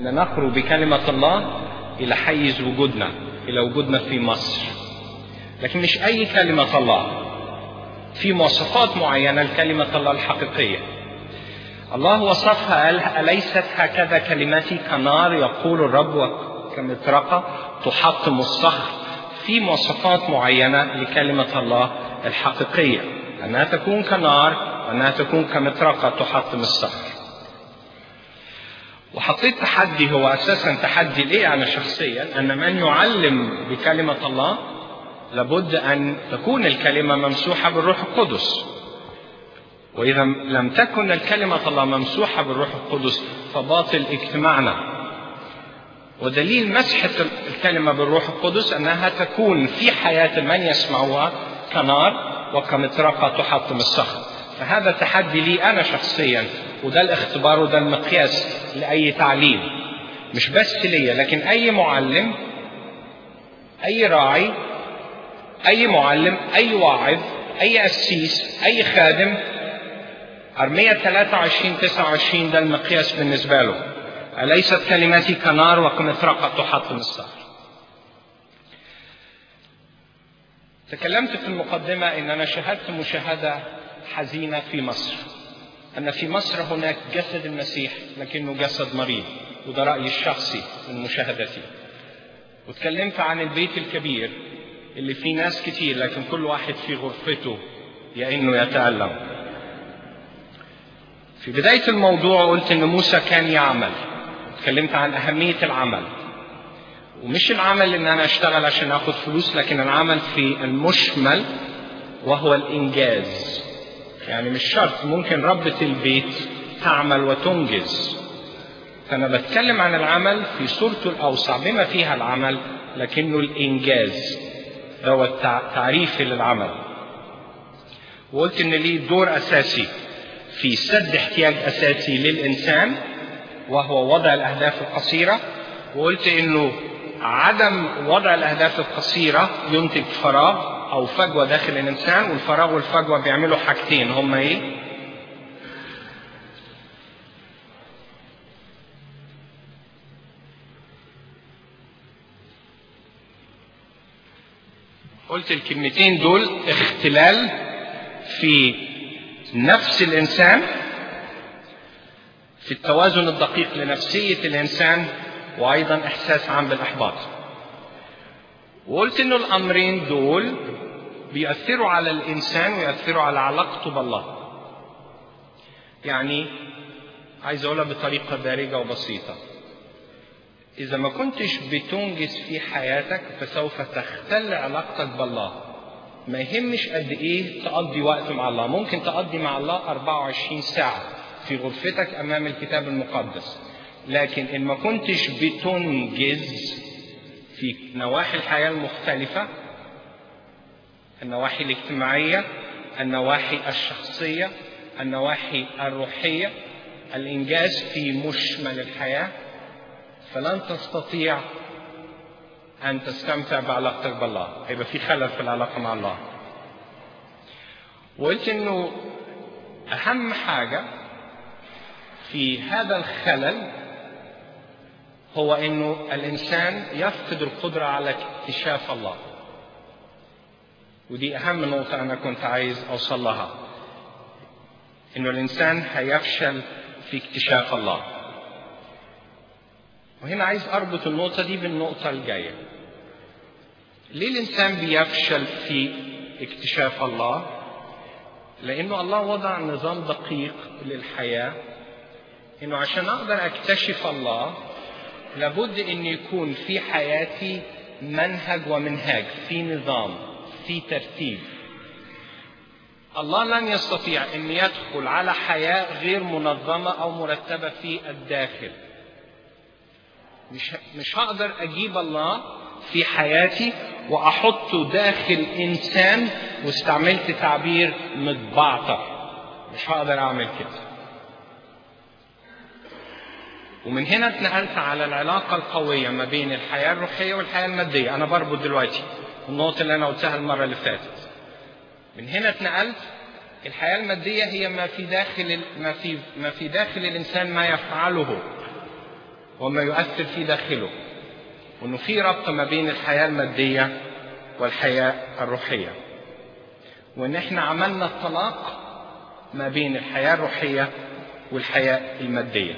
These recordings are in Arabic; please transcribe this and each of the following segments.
أن نخرج بكلمة الله إلى حيز وجودنا، إلى وجودنا في مصر. لكن مش أي كلمة الله، في مواصفات معينة لكلمة الله الحقيقية. الله وصفها قال: أليست هكذا كلمتي كنار يقول الرب وكمطرقة تحطم الصخر. في مواصفات معينة لكلمة الله الحقيقية، أنها تكون كنار وأنها تكون كمطرقة تحطم الصخر. وحطيت تحدي، هو أساسا تحدي لي أنا شخصيا، أن من يعلم بكلمة الله لابد أن تكون الكلمة ممسوحة بالروح القدس. وإذا لم تكن الكلمة الله ممسوحة بالروح القدس فباطل اجتماعنا. ودليل مسحة الكلمة بالروح القدس أنها تكون في حياة من يسمعها كنار وكمطرقة تحطم الصخر. فهذا تحدي لي أنا شخصيا، وده الاختبار وده المقياس لأي تعليم، مش بس لي لكن أي معلم، أي راعي، أي معلم، أي واعظ، أي قسيس، أي خادم. أرمية 23:29 ده المقياس بالنسبة له: أليست كلمتي كنار وكمطرقة تحطم الصخر. تكلمت في المقدمة إن أنا شاهدت مشاهدة حزينة في مصر، أن في مصر هناك جسد المسيح لكنه جسد مريض، وده رأيي الشخصي من مشاهدتي. وتكلمت عن البيت الكبير اللي فيه ناس كتير لكن كل واحد في غرفته إنه يتألم. في بداية الموضوع قلت إن موسى كان يعمل، تكلمت عن أهمية العمل، ومش العمل إن أنا أشتغل عشان أخذ فلوس، لكن العمل في المشمل وهو الإنجاز. يعني مش شرط، ممكن ربة البيت تعمل وتنجز. فأنا بتكلم عن العمل في صورته الأوسع بما فيها العمل، لكنه الإنجاز هو تعريفي للعمل. وقلت إن ليه دور أساسي في سد احتياج أساسي للإنسان وهو وضع الأهداف القصيرة. وقلت إنه عدم وضع الأهداف القصيرة ينتج فراغ أو فجوة داخل الإنسان، والفراغ والفجوة بيعملوا حاجتين، هما إيه؟ قلت الكلمتين دول: اختلال في نفس الإنسان، في التوازن الدقيق لنفسية الإنسان، وأيضا إحساس عام بالإحباط. وقلت إنه الأمرين دول بيأثروا على الإنسان ويأثروا على علاقته بالله. يعني عايز أقولها بطريقة دارجة وبسيطة: إذا ما كنتش بتنجز في حياتك فسوف تختل علاقتك بالله. ما يهمش قد إيه تقضي وقت مع الله، ممكن تقضي مع الله 24 ساعة في غرفتك أمام الكتاب المقدس، لكن إن ما كنتش بتنجز في نواحي الحياة المختلفة، النواحي الاجتماعية، النواحي الشخصية، النواحي الروحية، الإنجاز في مشمل الحياة، فلن تستطيع أن تستمتع بعلاقتك بالله. هيبقى في خلل في العلاقة مع الله. وقلت إنه أهم حاجة في هذا الخلل هو إنه الإنسان يفقد القدرة على اكتشاف الله. ودي أهم نقطة أنا كنت عايز أوصل لها، إنه الإنسان هيفشل في اكتشاف الله. وهنا عايز أربط النقطة دي بالنقطة الجاية. ليه الإنسان بيفشل في اكتشاف الله؟ لأنه الله وضع نظام دقيق للحياة، إنه عشان أقدر أكتشف الله لابد إن يكون في حياتي منهج ومنهاج، في نظام، في ترتيب. الله لن يستطيع أن يدخل على حياة غير منظمة أو مرتبة في الداخل. مش هقدر أجيب الله في حياتي وأحطه داخل إنسان، واستعملت تعبير متبعتر، مش هقدر أعمل كده. ومن هنا اتنقلت على العلاقة القوية ما بين الحياة الروحية والحياة المادية. أنا بربط دلوقتي النقطة اللي أنا قلتها المرة اللي فاتت. من هنا اتنقلت الحياة المادية هي ما في داخل الإنسان ما يفعله، وما يؤثر في داخله، وأنه في ربط ما بين الحياة المادية والحياة الروحية، وأن احنا عملنا الطلاق ما بين الحياة الروحية والحياة المادية.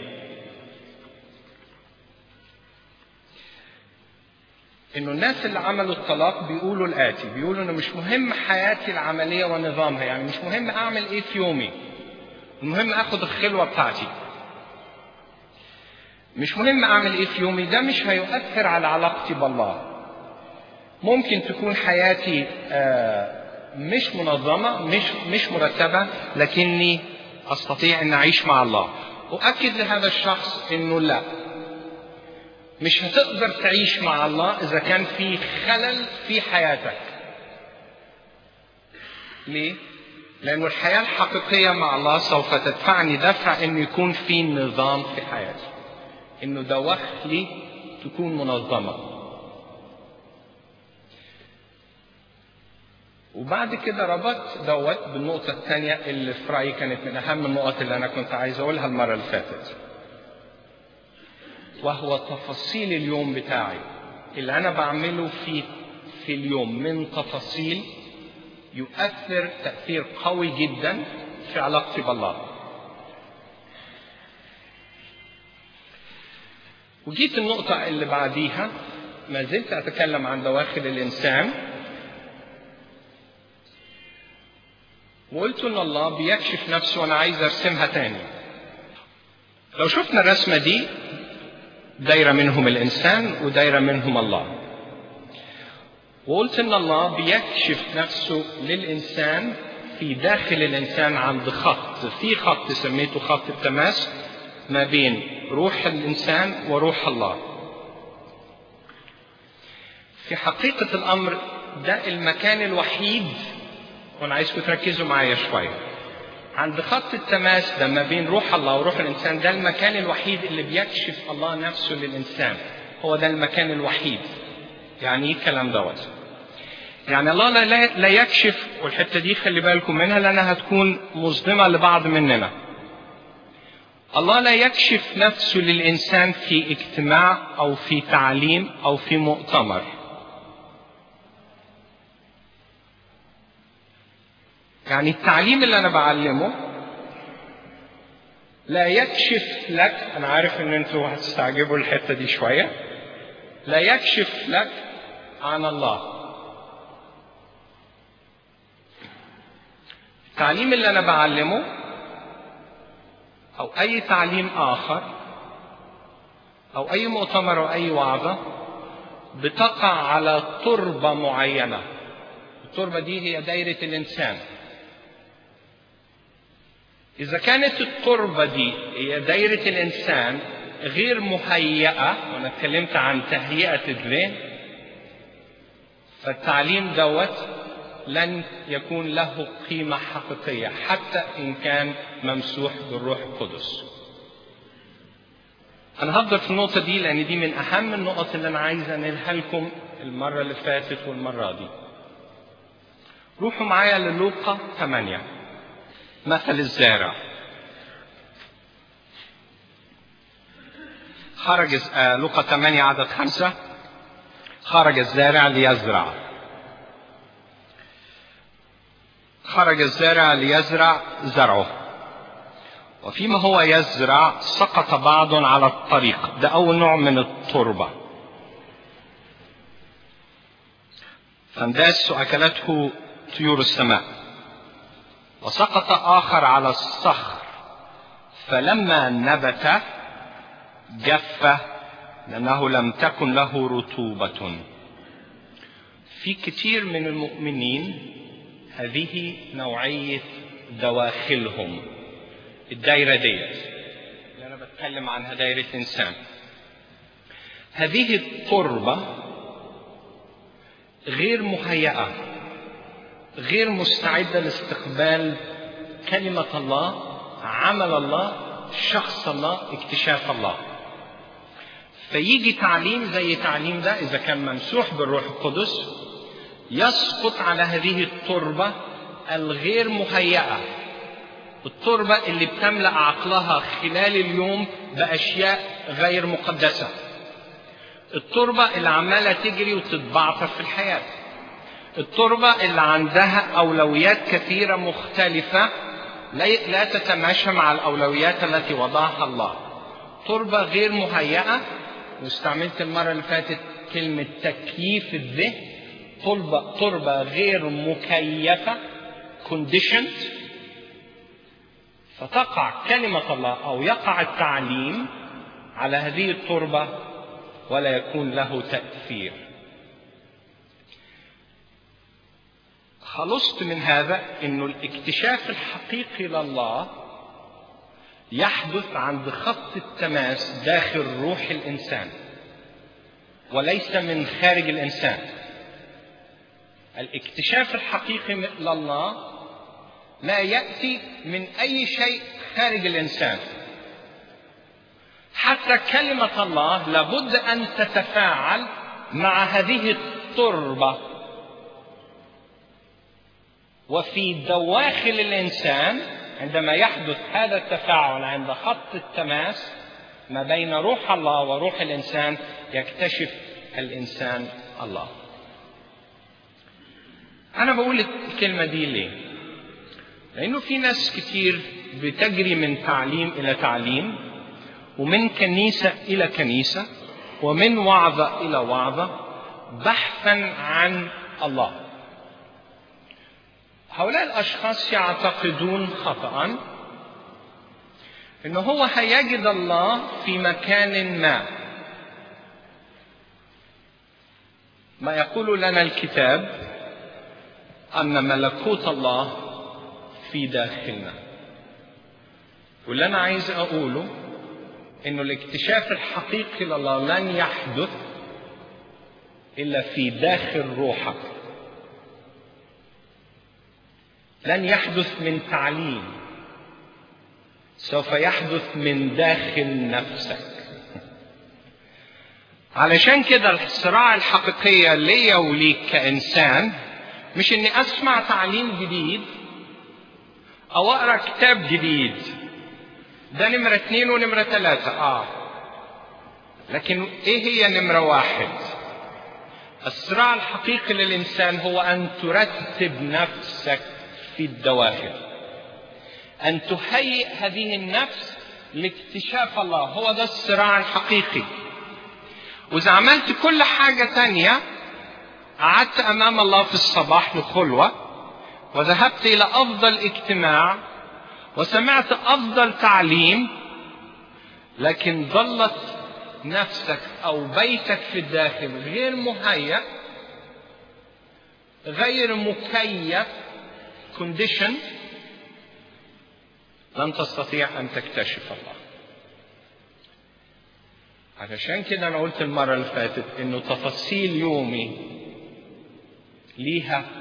إنه الناس اللي عملوا الطلاق بيقولوا الآتي، بيقولوا إنه مش مهم حياتي العملية ونظامها، يعني مش مهم أعمل إيه في يومي، المهم أخد الخلوة بتاعتي. مش مهم أعمل إيه في يومي، ده مش هيؤثر على علاقتي بالله. ممكن تكون حياتي مش منظمة، مش مرتبة، لكني أستطيع أن أعيش مع الله. أؤكد لهذا الشخص أنه لا، مش هتقدر تعيش مع الله إذا كان في خلل في حياتك. ليه؟ لأن الحياة الحقيقية مع الله سوف تدفعني دفع أنه يكون في نظام في حياتي، أنه دواخلي تكون منظمة. وبعد كده ربط دوت بالنقطة الثانية اللي في رأيي كانت من أهم النقط اللي أنا كنت عايز أقولها المرة اللي فاتت، وهو تفاصيل اليوم بتاعي اللي أنا بعمله في اليوم من تفاصيل يؤثر تأثير قوي جدا في علاقتي بالله. وجيت النقطة اللي بعديها، ما زلت أتكلم عن دواخل الإنسان، وقلت إن الله بيكشف نفسه وأنا عايز أرسمها تاني. لو شفنا الرسمة دي، دايرة منهم الإنسان ودايرة منهم الله، وقلت إن الله بيكشف نفسه للإنسان في داخل الإنسان عند خط، في خط سميته خط التماس ما بين روح الإنسان وروح الله. في حقيقة الأمر ده المكان الوحيد، وأنا عايزكم تركزوا معايا شوية، عند خط التماس ده ما بين روح الله وروح الإنسان، ده المكان الوحيد اللي بيكشف الله نفسه للإنسان، هو ده المكان الوحيد. يعني إيه الكلام دوت؟ يعني الله لا يكشف، والحتة دي خلي بالكم منها لأنها هتكون مصدمة لبعض مننا. الله لا يكشف نفسه للإنسان في اجتماع أو في تعليم أو في مؤتمر. يعني التعليم اللي أنا بعلمه لا يكشف لك، أنا عارف إن أنتوا هتستعجبوا الحتة دي شوية، لا يكشف لك عن الله. التعليم اللي أنا بعلمه أو أي تعليم آخر أو أي مؤتمر أو أي وعظة بتقع على تربة معينة. التربة دي هي دايرة الإنسان. إذا كانت التربة دي هي دايرة الإنسان غير مهيئة، وأنا اتكلمت عن تهيئة الذهن، فالتعليم دوت لن يكون له قيمة حقيقية حتى إن كان ممسوح بالروح القدس. أنا هفضل في النقطة دي لأن دي من أهم النقط اللي أنا عايز أنقلها لكم المرة اللي فاتت والمرة دي. روحوا معايا للوقا 8، مثل الزارع. خرج لوقا 8 عدد 5، خرج الزارع ليزرع. خرج الزارع ليزرع زرعه، وفيما هو يزرع سقط بعض على الطريق، ده أول نوع من التربة، فانداس وأكلته طيور السماء. وسقط آخر على الصخر، فلما نبت جف لأنه لم تكن له رطوبة. في كتير من المؤمنين هذه نوعية دواخلهم، الدائرة ديت اللي أنا بتكلم عنها دائرة إنسان. هذه التربة غير مهيئة، غير مستعدة لاستقبال كلمة الله، عمل الله، شخص الله، اكتشاف الله. فيجي تعليم زي تعليم ده إذا كان ممسوح بالروح القدس يسقط على هذه التربة الغير مهيئة، التربة اللي بتملأ عقلها خلال اليوم بأشياء غير مقدسة، التربة اللي عمالة تجري وتتبعثر في الحياة، التربة اللي عندها أولويات كثيرة مختلفة لا تتماشى مع الأولويات التي وضعها الله، تربة غير مهيئة. واستعملت المرة اللي فاتت كلمة تكييف الذهن، تربة غير مكيفة conditioned، فتقع كلمة الله أو يقع التعليم على هذه التربة ولا يكون له تأثير. خلصت من هذا إنه الاكتشاف الحقيقي لله يحدث عند خط التماس داخل روح الإنسان وليس من خارج الإنسان. الاكتشاف الحقيقي لله لا يأتي من أي شيء خارج الإنسان. حتى كلمة الله لابد أن تتفاعل مع هذه التربة، وفي دواخل الإنسان عندما يحدث هذا التفاعل عند خط التماس ما بين روح الله وروح الإنسان يكتشف الإنسان الله. أنا بقول الكلمة دي ليه؟ لأنه في ناس كتير بتجري من تعليم إلى تعليم، ومن كنيسة إلى كنيسة، ومن وعظة إلى وعظة، بحثا عن الله. هؤلاء الأشخاص يعتقدون خطأ إنه هو هيجد الله في مكان ما يقول لنا الكتاب أن ملكوت الله في داخلنا. واللي أنا عايز أقوله إنه الاكتشاف الحقيقي لله لن يحدث إلا في داخل روحك، لن يحدث من تعليم، سوف يحدث من داخل نفسك. علشان كده الصراع الحقيقية ليا وليك كإنسان مش إني أسمع تعليم جديد أو أقرأ كتاب جديد، ده نمرة 2 ونمرة 3. لكن إيه هي نمرة 1؟ الصراع الحقيقي للإنسان هو أن ترتب نفسك في الدواخل، أن تهيئ هذه النفس لاكتشاف الله. هو ده الصراع الحقيقي. وإذا عملت كل حاجة تانية، قعدت أمام الله في الصباح لخلوة، وذهبت إلى أفضل اجتماع، وسمعت أفضل تعليم، لكن ظلت نفسك أو بيتك في الداخل غير مهيأ، غير مكيف condition، لن تستطيع أن تكتشف الله. علشان كده أنا قلت المرة اللي فاتت إنه تفاصيل يومي ليها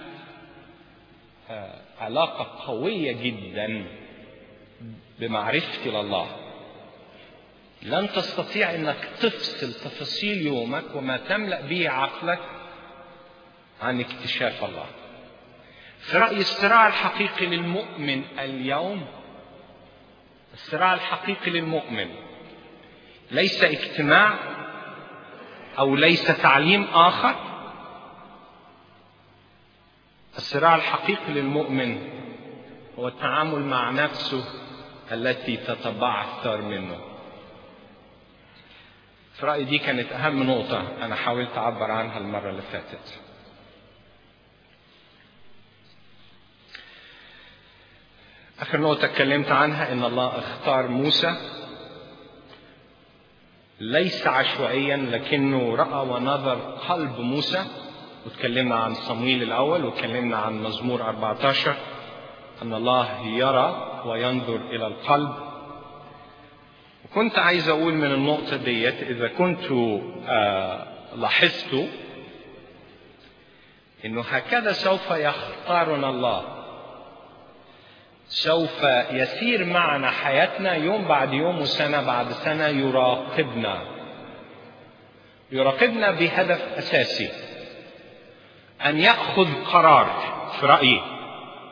علاقة قوية جدا بمعرفتي لله. لن تستطيع إنك تفصل تفاصيل يومك وما تملأ به عقلك عن اكتشاف الله. في رأيي الصراع الحقيقي للمؤمن اليوم، الصراع الحقيقي للمؤمن ليس اجتماع أو ليس تعليم آخر. الصراع الحقيقي للمؤمن هو التعامل مع نفسه التي تتبعثر منه. في رأيي دي كانت أهم نقطة أنا حاولت أعبر عنها المرة اللي فاتت. آخر نقطة اتكلمت عنها إن الله اختار موسى ليس عشوائيا، لكنه رأى ونظر قلب موسى. وتكلمنا عن صمويل الأول، وتكلمنا عن مزمور 14 أن الله يرى وينظر إلى القلب. وكنت عايز أقول من النقطة ديت، إذا كنت لاحظت إنه هكذا سوف يختارنا الله، سوف يسير معنا حياتنا يوم بعد يوم وسنة بعد سنة، يراقبنا بهدف أساسي، أن يأخذ قرار. في رأيي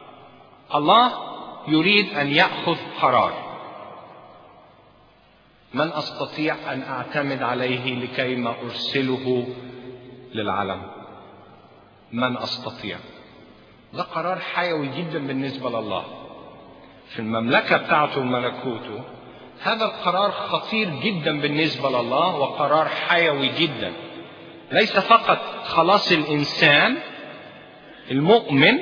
الله يريد أن يأخذ قرار. من أستطيع أن أعتمد عليه لكي ما أرسله للعالم؟ من أستطيع؟ ده قرار حيوي جدا بالنسبة لله في المملكة بتاعته وملكوته. هذا القرار خطير جدا بالنسبة لله وقرار حيوي جدا، ليس فقط خلاص الإنسان المؤمن،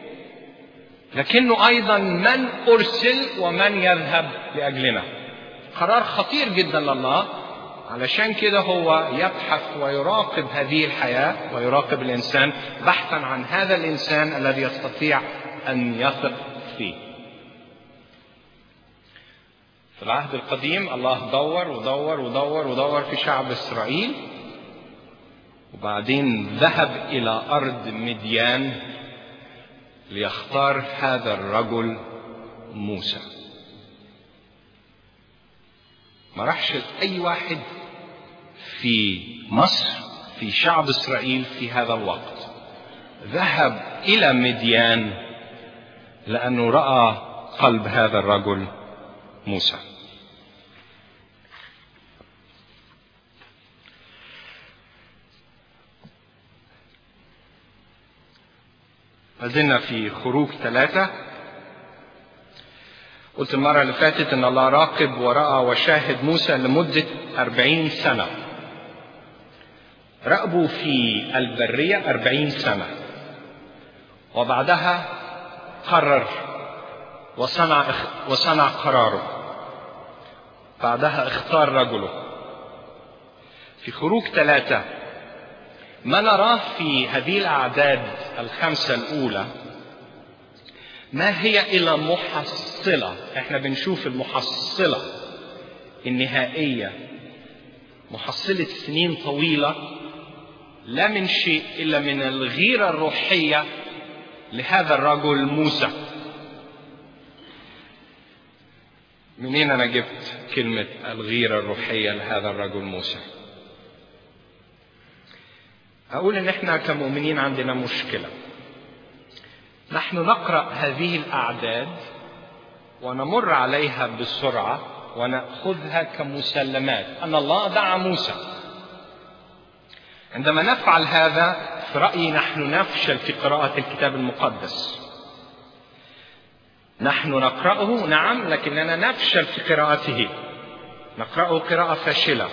لكنه أيضا من أرسل ومن يذهب لأجلنا. قرار خطير جدا لله، علشان كده هو يبحث ويراقب هذه الحياة ويراقب الإنسان بحثا عن هذا الإنسان الذي يستطيع أن يثق فيه. في العهد القديم الله دور ودور ودور ودور في شعب إسرائيل، وبعدين ذهب إلى أرض مديان ليختار هذا الرجل موسى. ما راحش لأي واحد في مصر في شعب إسرائيل في هذا الوقت، ذهب إلى مديان لأنه رأى قلب هذا الرجل موسى. لازلنا في خروج 3. قلت المرة اللي فاتت ان الله راقب ورأى وشاهد موسى لمدة 40 سنة. راقبوا في البرية 40 سنة، وبعدها قرر وصنع قراره. بعدها اختار رجله. في خروج 3 ما نراه في هذه الأعداد 5 الأولى ما هي إلا محصلة. احنا بنشوف المحصلة النهائية، محصلة سنين طويلة لا من شيء إلا من الغيرة الروحية لهذا الرجل موسى. منين أنا جبت كلمة الغيرة الروحية لهذا الرجل موسى؟ أقول إن إحنا كمؤمنين عندنا مشكلة. نحن نقرأ هذه الأعداد ونمر عليها بسرعة ونأخذها كمسلمات أن الله دعا موسى. عندما نفعل هذا في رأيي نحن نفشل في قراءة الكتاب المقدس. نحن نقرأه نعم، لكننا نفشل في قراءته، نقرأه قراءة فاشلة.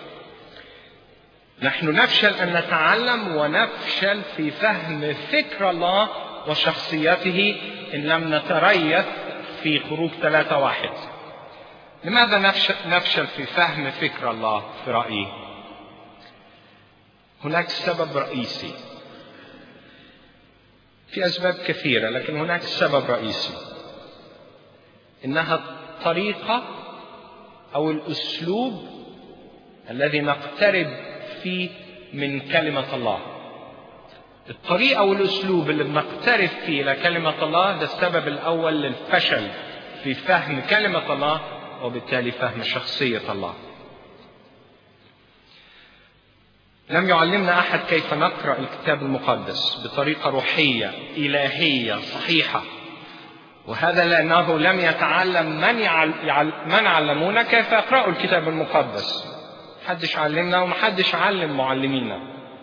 نحن نفشل أن نتعلم ونفشل في فهم فكر الله وشخصيته إن لم نتريث في خروج 3:1. لماذا نفشل في فهم فكر الله في رأيي؟ هناك سبب رئيسي، في أسباب كثيرة لكن هناك سبب رئيسي، إنها الطريقة أو الأسلوب الذي نقترب فيه من كلمة الله. الطريقة والأسلوب اللي بنقترب فيه إلى كلمة الله ده السبب الأول للفشل في فهم كلمة الله وبالتالي فهم شخصية الله. لم يعلمنا أحد كيف نقرأ الكتاب المقدس بطريقة روحية إلهية صحيحة، وهذا لأنه لم يتعلم من علمونا كيف يقرأوا الكتاب المقدس. محدش علمنا ومحدش علم معلمينا.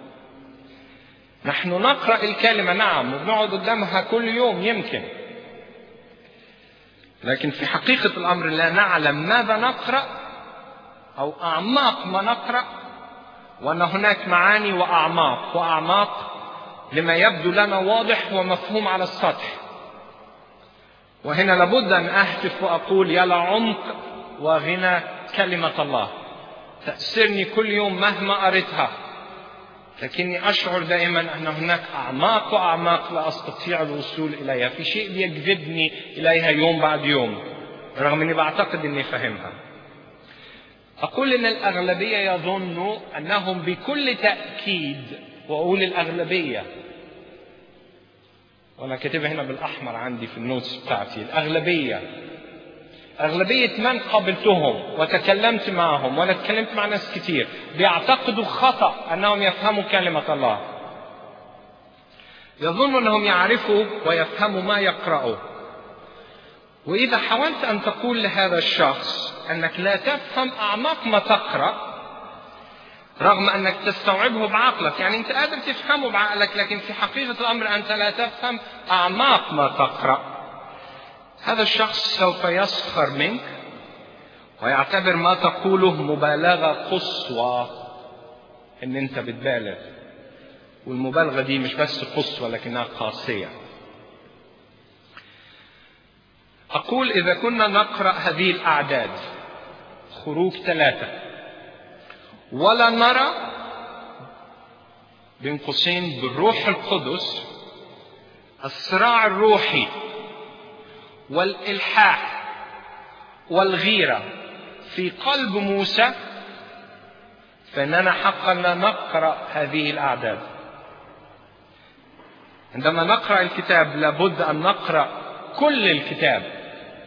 نحن نقرأ الكلمة نعم وبنقعد قدامها كل يوم يمكن، لكن في حقيقة الأمر لا نعلم ماذا نقرأ أو أعماق ما نقرأ، وأن هناك معاني وأعماق لما يبدو لنا واضح ومفهوم على السطح. وهنا لابد أن أهتف وأقول يا لعمق وغنى كلمة الله، تأثرني كل يوم مهما قريتها، لكني أشعر دائما أن هناك أعماق لا أستطيع الوصول إليها، في شيء بيجذبني إليها يوم بعد يوم رغم أني بعتقد أني فهمها. أقول أن الأغلبية يظنوا أنهم بكل تأكيد، وأقول الأغلبية وأنا كاتبها هنا بالأحمر عندي في النوتس بتاعتي، أغلبية من قابلتهم وتكلمت معهم وأنا تكلمت مع ناس كتير بيعتقدوا خطأ أنهم يفهموا كلمة الله. يظنوا أنهم يعرفوا ويفهموا ما يقرأوا، وإذا حاولت أن تقول لهذا الشخص أنك لا تفهم أعماق ما تقرأ رغم أنك تستوعبه بعقلك، يعني أنت قادر تفهمه بعقلك، لكن في حقيقة الأمر أنت لا تفهم أعماق ما تقرأ، هذا الشخص سوف يسخر منك ويعتبر ما تقوله مبالغة قصوى، إن أنت بتبالغ، والمبالغة دي مش بس قصوى لكنها قاسية. أقول إذا كنا نقرأ هذه الأعداد خروج 3 ولا نرى بين قوسين بالروح القدس الصراع الروحي والإلحاح والغيرة في قلب موسى، فإننا حقا لا نقرأ هذه الأعداد. عندما نقرأ الكتاب لابد أن نقرأ كل الكتاب.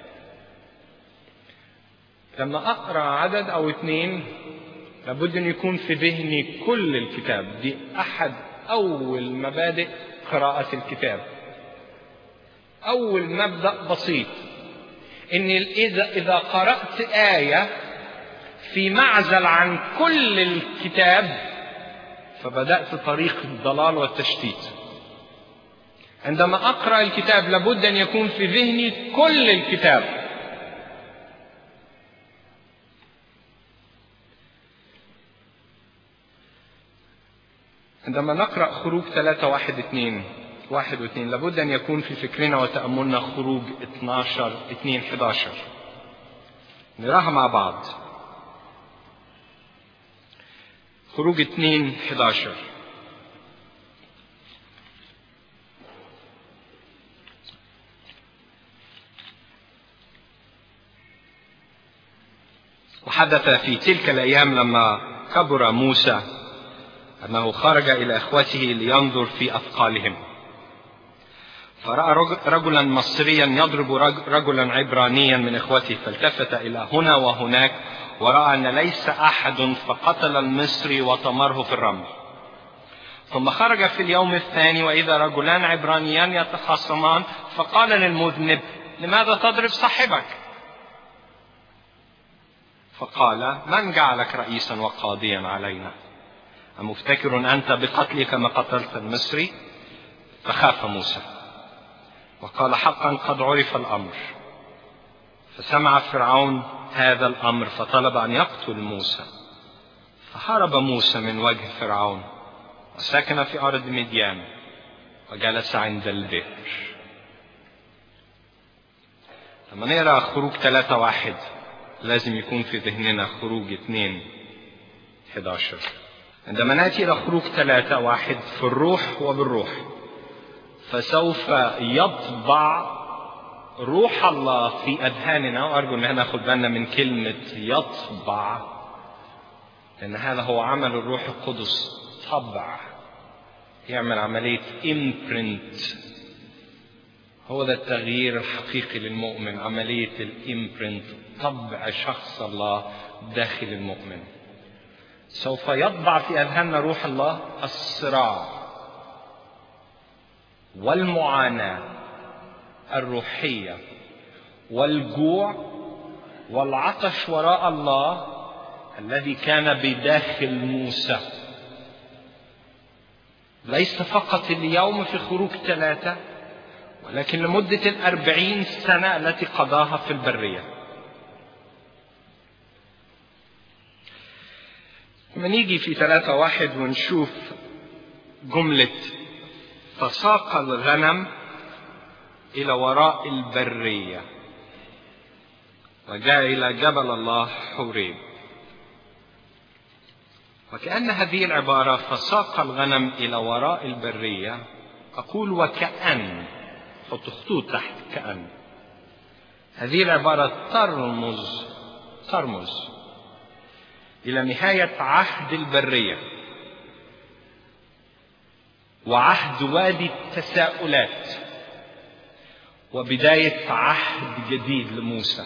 لما أقرأ عدد أو 2 لابد أن يكون في ذهني كل الكتاب. دي أحد أول مبادئ قراءة الكتاب. أول مبدأ بسيط إن إذا قرأت آية في معزل عن كل الكتاب فبدأت طريق الضلال والتشتيت. عندما أقرأ الكتاب لابد أن يكون في ذهني كل الكتاب. عندما نقرأ خروج 3 1 و2 لابد أن يكون في فكرنا وتأملنا خروج 12 2 11. نراها مع بعض. خروج 2 11. وحدث في تلك الأيام لما كبر موسى أنه خرج إلى إخوته لينظر في أثقالهم، فرأى رجلا مصريا يضرب رجلا عبرانيا من إخوته، فالتفت إلى هنا وهناك ورأى أن ليس أحد، فقتل المصري وطمره في الرمل. ثم خرج في اليوم الثاني وإذا رجلان عبرانيان يتخاصمان، فقال للمذنب: لماذا تضرب صاحبك؟ فقال: من جعلك رئيسا وقاضيا علينا؟ أمفتكر أنت بقتلي كما قتلت المصري؟ فخاف موسى وقال: حقا قد عرف الأمر. فسمع فرعون هذا الأمر فطلب أن يقتل موسى، فهرب موسى من وجه فرعون وسكن في أرض مديان وجلس عند البئر. لما نقرأ خروج 3 1 لازم يكون في ذهننا خروج 2 11. عندما نأتي إلى خروج 3 1 في الروح وبالروح، فسوف يطبع روح الله في أذهاننا، وأرجو أن ناخد بالنا من كلمة يطبع، لأن هذا هو عمل الروح القدس، طبع، يعمل عملية imprint. هو ده التغيير الحقيقي للمؤمن، عملية الامبرنت، طبع شخص الله داخل المؤمن. سوف يطبع في أذهاننا روح الله الصراع والمعاناة الروحية والجوع والعطش وراء الله الذي كان بداخل موسى، ليس فقط اليوم في خروج 3، ولكن لمدة 40 سنة التي قضاها في البرية. لما نيجي في 3 1 ونشوف جملة: فساق الغنم إلى وراء البرية وجاء إلى جبل الله حوريب. وكأن هذه العبارة فساق الغنم إلى وراء البرية، أقول وكأن، حط خطوط تحت كأن، هذه العبارة ترمز إلى نهاية عهد البرية وعهد وادي التساؤلات وبداية عهد جديد لموسى،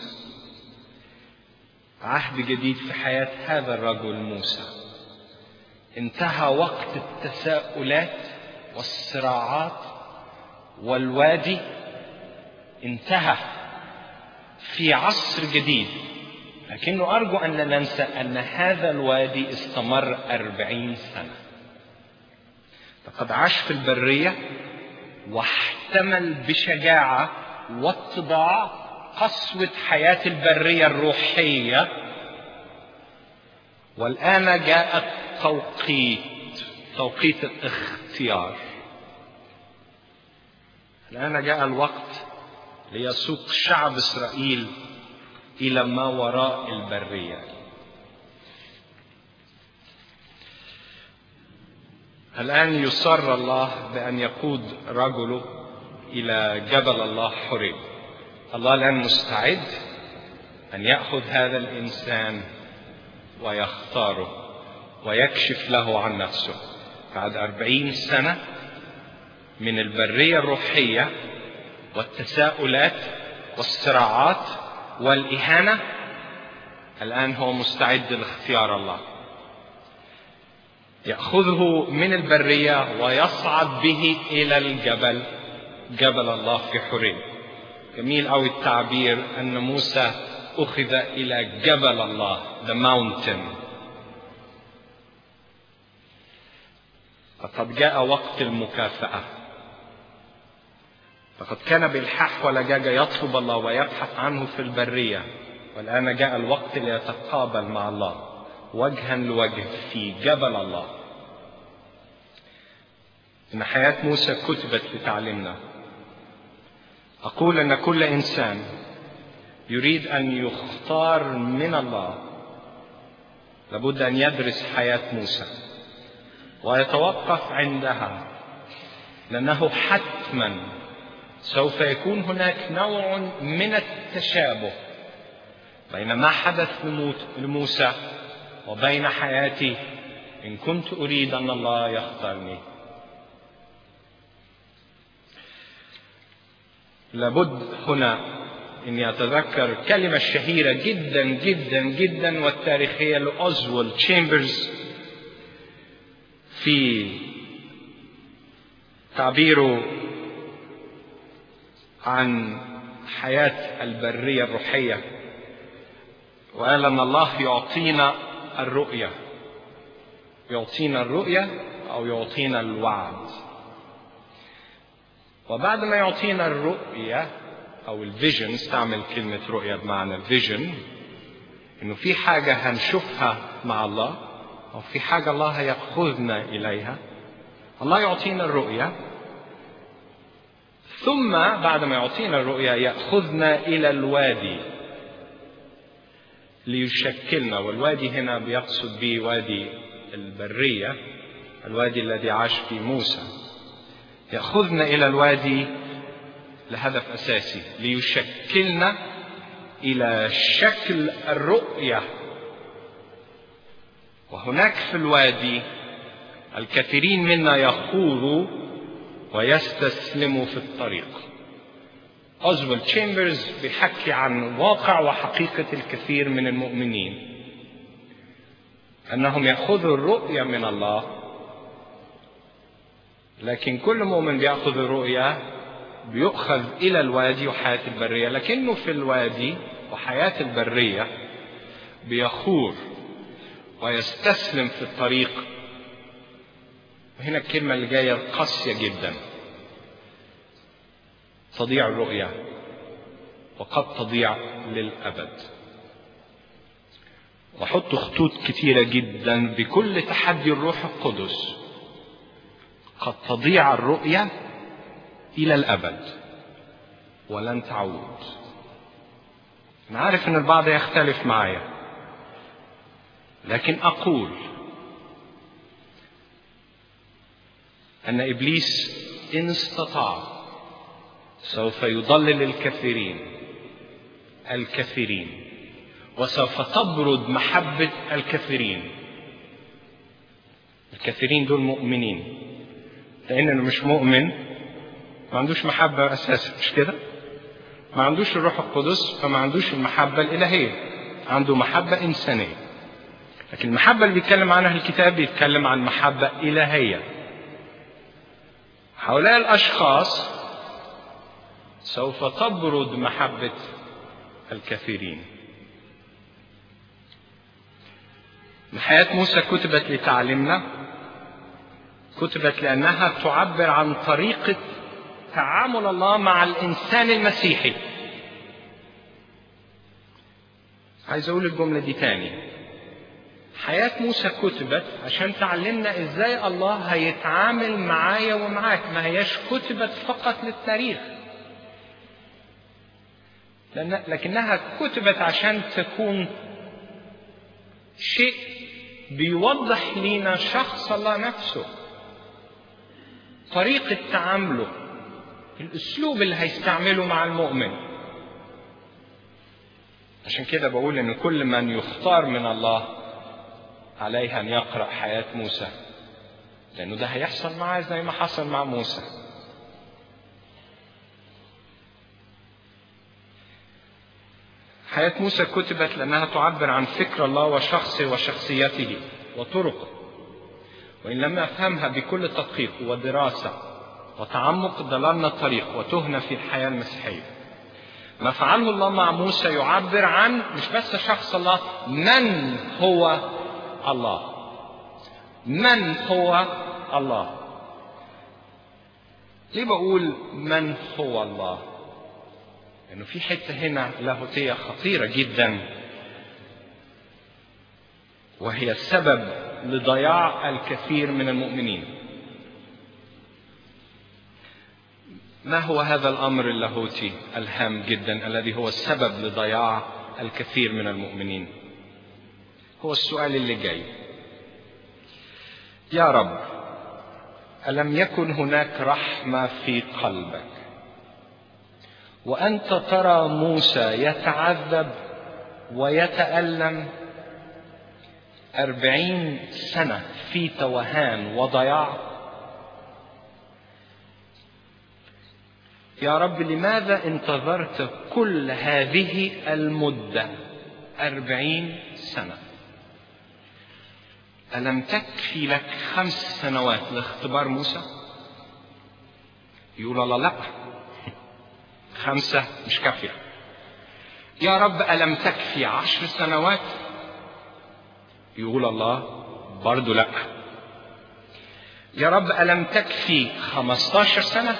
عهد جديد في حياة هذا الرجل موسى. انتهى وقت التساؤلات والصراعات والوادي، انتهى، في عصر جديد. لكنه أرجو أن لا ننسى أن هذا الوادي استمر 40 سنة. لقد عاش في البرية واحتمل بشجاعة واتضاع قسوة حياة البرية الروحية. والآن جاء توقيت الاختيار. الآن جاء الوقت ليسوق شعب إسرائيل إلى ما وراء البرية. الآن يصر الله بأن يقود رجله إلى جبل الله حوريب. الله الآن مستعد أن يأخذ هذا الإنسان ويختاره ويكشف له عن نفسه. بعد 40 سنة من البرية الروحية والتساؤلات والصراعات والإهانة، الآن هو مستعد لاختيار الله. يأخذه من البرية ويصعد به إلى الجبل، جبل الله في حوريب. جميل أوي التعبير أن موسى أخذ إلى جبل الله، the mountain. فقد جاء وقت المكافأة. فقد كان بالحح ولجاج يطلب الله ويبحث عنه في البرية، والآن جاء الوقت ليتقابل مع الله وجها لوجه في جبل الله. إن حياة موسى كتبت لتعلمنا. أقول أن كل إنسان يريد أن يختار من الله لابد أن يدرس حياة موسى ويتوقف عندها، لأنه حتما سوف يكون هناك نوع من التشابه بين ما حدث لموسى وبين حياتي إن كنت أريد أن الله يختارني. لابد هنا إني أتذكر كلمة شهيرة جدا جدا جدا والتاريخية لأوزوالد تشامبرز في تعبيره عن حياة البرية الروحية، وقال أن الله يعطينا الرؤية، يعطينا الرؤية أو يعطينا الوعد. وبعد ما يعطينا الرؤية أو الفيجن، استعمل كلمة رؤية بمعنى الفيجن، إنه في حاجة هنشوفها مع الله أو في حاجة الله هيأخذنا إليها. الله يعطينا الرؤية، ثم بعد ما يعطينا الرؤية يأخذنا إلى الوادي ليشكلنا. والوادي هنا بيقصد به وادي البرية، الوادي الذي عاش فيه موسى. يأخذنا إلى الوادي لهدف أساسي، ليشكلنا إلى شكل الرؤية. وهناك في الوادي الكثيرين منا يخوضوا ويستسلموا في الطريق. أوزوالد تشامبرز بيحكي عن واقع وحقيقة الكثير من المؤمنين، أنهم يأخذوا الرؤية من الله، لكن كل مؤمن بيأخذ الرؤية بيؤخذ إلى الوادي وحياة البرية، لكنه في الوادي وحياة البرية بيخور ويستسلم في الطريق. وهنا الكلمة اللي جاية قاسية جدا، تضيع الرؤية وقد تضيع للأبد. وحط خطوط كتيرة جدا بكل تحدي الروح القدس، قد تضيع الرؤية إلى الأبد ولن تعود. أنا عارف أن البعض يختلف معايا، لكن أقول أن إبليس إن استطاع سوف يضلل الكثيرين وسوف تبرد محبة الكثيرين دول مؤمنين، لأن اللي مش مؤمن ما عندوش محبة أساسا، مش كده؟ ما عندوش الروح القدس، فما عندوش المحبة الإلهية، عنده محبة إنسانية. لكن المحبة اللي بيتكلم عنها الكتاب بيتكلم عن محبة إلهية. هؤلاء الأشخاص سوف تبرد محبة الكثيرين. حياة موسى كتبت لتعلمنا، كتبت لأنها تعبر عن طريقة تعامل الله مع الإنسان المسيحي. عايز أقول الجملة دي تاني. حياة موسى كتبت عشان تعلمنا إزاي الله هيتعامل معايا ومعاك، ما هياش كتبت فقط للتاريخ، لكنها كتبت عشان تكون شيء بيوضح لنا شخص الله نفسه، طريقة تعامله، الأسلوب اللي هيستعمله مع المؤمن. عشان كده بقول إن كل من يختار من الله عليه أن يقرأ حياة موسى، لأنه ده هيحصل معاه زي ما حصل مع موسى. حياة موسى كتبت لأنها تعبر عن فكر الله وشخصه وشخصيته وطرقه، وإن لم نفهمها بكل تدقيق ودراسة وتعمق ضللنا الطريق وتهنا في الحياة المسيحية. ما فعله الله مع موسى يعبر عن مش بس شخص الله، من هو الله. من هو الله؟ ليه بقول من هو الله؟ لأنه في حتة هنا لاهوتية خطيرة جدا، وهي السبب لضياع الكثير من المؤمنين. ما هو هذا الأمر اللاهوتي الهام جدا الذي هو السبب لضياع الكثير من المؤمنين؟ هو السؤال اللي جاي: يا رب، ألم يكن هناك رحمة في قلبك وأنت ترى موسى يتعذب ويتألم 40 سنة في توهان وضياع؟ يا رب، لماذا انتظرت كل هذه المدة 40 سنة؟ ألم تكفي لك 5 سنوات لاختبار موسى؟ يقول الله لا، 5 مش كافية. يا رب، ألم تكفي 10 سنوات؟ يقول الله برضو لا. يا رب، ألم تكفي 15 سنة؟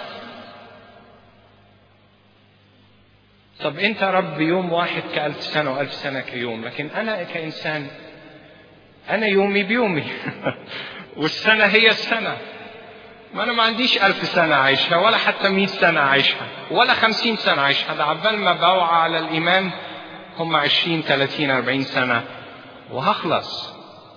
طب أنت رب يوم واحد ك1000 سنة و1000 سنة كيوم، لكن أنا كإنسان أنا يومي بيومي والسنة هي السنة. ما أنا ما عنديش 1000 سنة عايشها، ولا حتى 100 سنة عايشها، ولا 50 سنة عايشها. ده عبال ما بوعى على الإيمان هم 20 30 40 سنة وهخلص.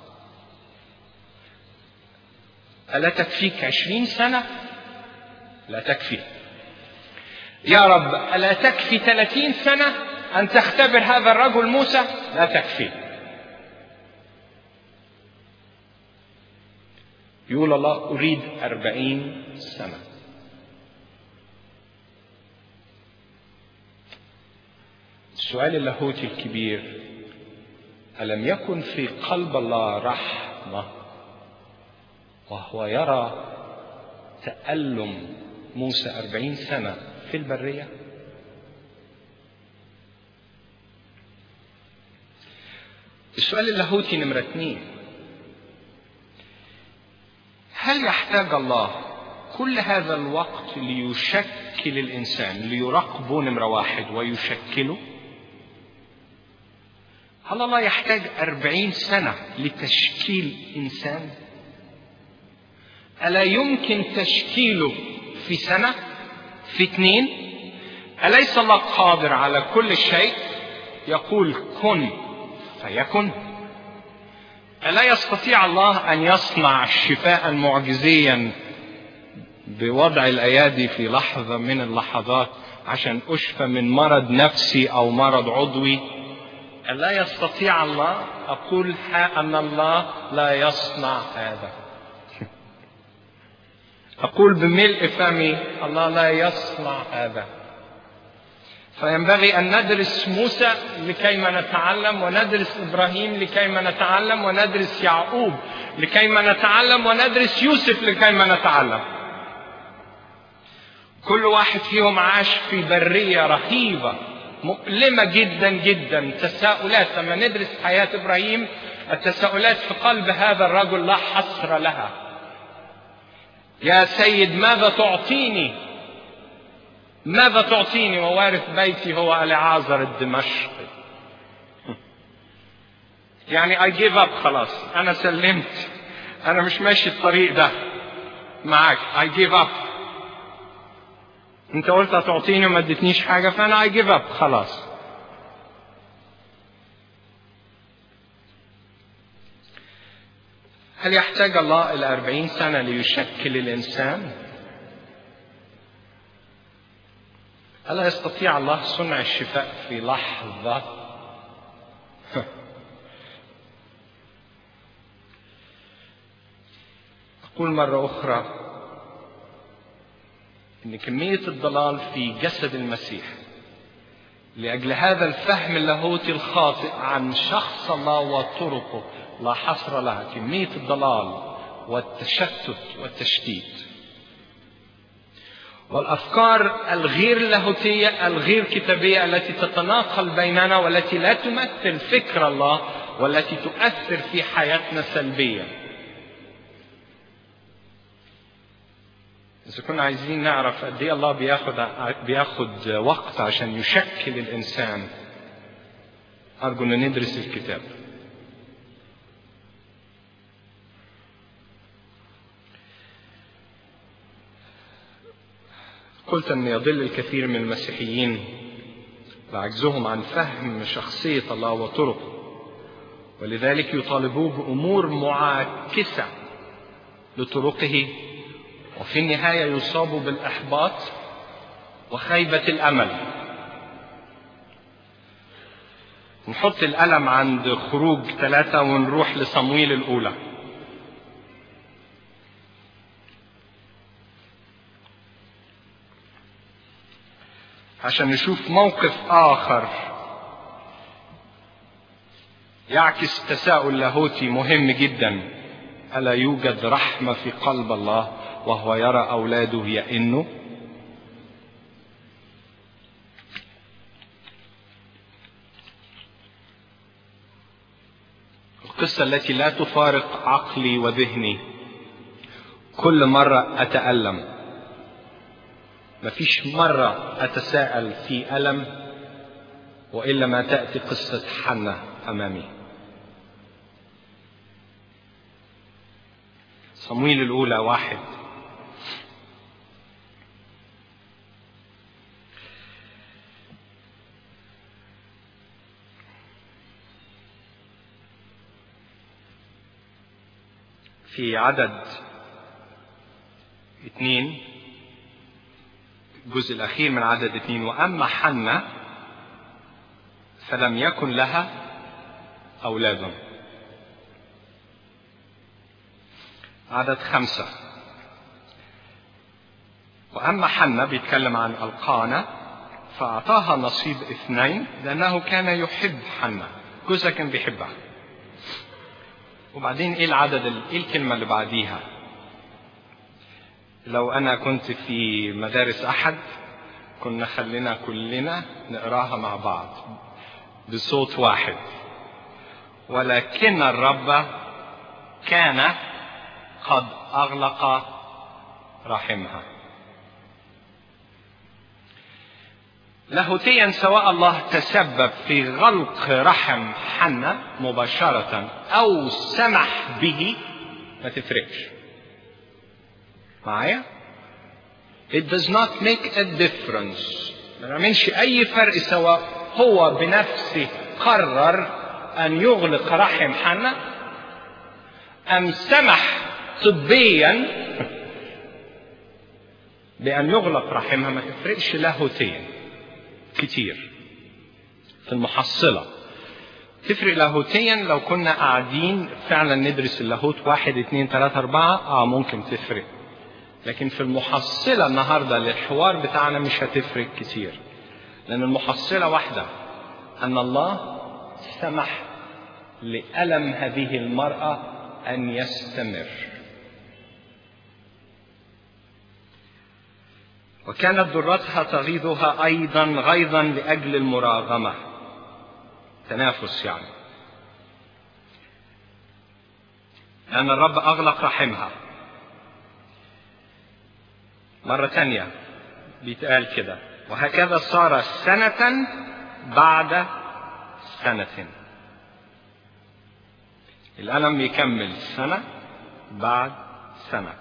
ألا تكفيك 20 سنة؟ لا تكفي. يا رب، ألا تكفي 30 سنة أن تختبر هذا الرجل موسى؟ لا تكفي. يقول الله أريد 40 سنة. السؤال اللاهوتي الكبير: ألم يكن في قلب الله رحمة وهو يرى تألم موسى 40 سنة في البرية؟ السؤال اللاهوتي نمرة 2: هل يحتاج الله كل هذا الوقت ليشكل الإنسان، ليراقبه نمرة 1 ويشكله؟ هل الله يحتاج 40 سنة لتشكيل إنسان؟ ألا يمكن تشكيله في سنة، في 2؟ أليس الله قادر على كل شيء؟ يقول كن فيكن. ألا يستطيع الله أن يصنع شفاء معجزيا بوضع الأيادي في لحظة من اللحظات عشان أشفى من مرض نفسي أو مرض عضوي؟ ألا يستطيع الله؟ أقول أن الله لا يصنع هذا. أقول بملء فمي: الله لا يصنع هذا. فينبغي أن ندرس موسى لكيما نتعلم، وندرس إبراهيم لكيما نتعلم، وندرس يعقوب لكيما نتعلم، وندرس يوسف لكيما نتعلم. كل واحد فيهم عاش في برية رهيبة مؤلمة جدا جدا. تساؤلات لما ندرس حياة إبراهيم، التساؤلات في قلب هذا الرجل لا حصر لها. يا سيد ماذا تعطيني؟ ماذا تعطيني ووارث بيتي هو العازر الدمشقي؟ يعني I give up، خلاص أنا سلمت، أنا مش ماشي الطريق ده معاك. I give up. أنت قلت هتعطيني وما اديتنيش حاجة، فأنا I give up خلاص. هل يحتاج الله إلى 40 سنة ليشكل الإنسان؟ ألا يستطيع الله صنع الشفاء في لحظة؟ أقول مرة أخرى إن كمية الضلال في جسد المسيح لأجل هذا الفهم اللاهوتي الخاطئ عن شخص الله وطرقه لا حصر لها. كمية الضلال والتشتت والتشتيت والأفكار الغير لاهوتية الغير كتابية التي تتناقل بيننا والتي لا تمثل فكر الله والتي تؤثر في حياتنا سلبيا. إذا كنا عايزين نعرف قد إيه الله بياخد وقت عشان يشكل الإنسان، أرجو أن ندرس الكتاب. قلت أن يضل الكثير من المسيحيين بعجزهم عن فهم شخصية الله وطرقه، ولذلك يطالبوه بأمور معاكسة لطرقه، وفي النهاية يصابوا بالإحباط وخيبة الأمل. نحط القلم عند خروج 3 ونروح لصمويل الأولى. عشان نشوف موقف آخر يعكس تساؤل لاهوتي مهم جدا. ألا يوجد رحمة في قلب الله وهو يرى أولاده يئنوا؟ القصة التي لا تفارق عقلي وذهني. كل مرة أتألم، مفيش مرة أتساءل في ألم وإلا ما تأتي قصة حنة أمامي. صمويل الأولى 1. في عدد 2 الجزء الأخير من عدد 2: وأما حنة فلم يكن لها أولاد. عدد 5: وأما حنة بيتكلم عن القانا فأعطاها نصيب 2 لأنه كان يحب حنة، جوزها كان بيحبها. وبعدين إيه الكلمة اللي بعديها؟ لو أنا كنت في مدارس أحد كنا خلينا كلنا نقراها مع بعض بصوت واحد: ولكن الرب كان قد أغلق رحمها. لاهوتيا سواء الله تسبب في غلق رحم حنة مباشرة أو سمح به ما تفرقش معايا. It does not make a difference. ما نعملش أي فرق سواء هو بنفسه قرر أن يغلق رحم حنة أم سمح طبيا بأن يغلق رحمها. ما تفرقش لاهوتيا كتير في المحصلة. تفرق لاهوتيا لو كنا قاعدين فعلا ندرس اللاهوت 1 2 3 4 ممكن تفرق، لكن في المحصلة النهاردة للحوار بتاعنا مش هتفرق كتير، لأن المحصلة واحدة: أن الله سمح لألم هذه المرأة أن يستمر. وكانت ضرتها تغيظها أيضا غيظا لأجل المراغمة، تنافس يعني، لأن الرب أغلق رحمها. مرة تانية بيتقال كده: وهكذا صار سنة بعد سنة. الألم يكمل سنة بعد سنة.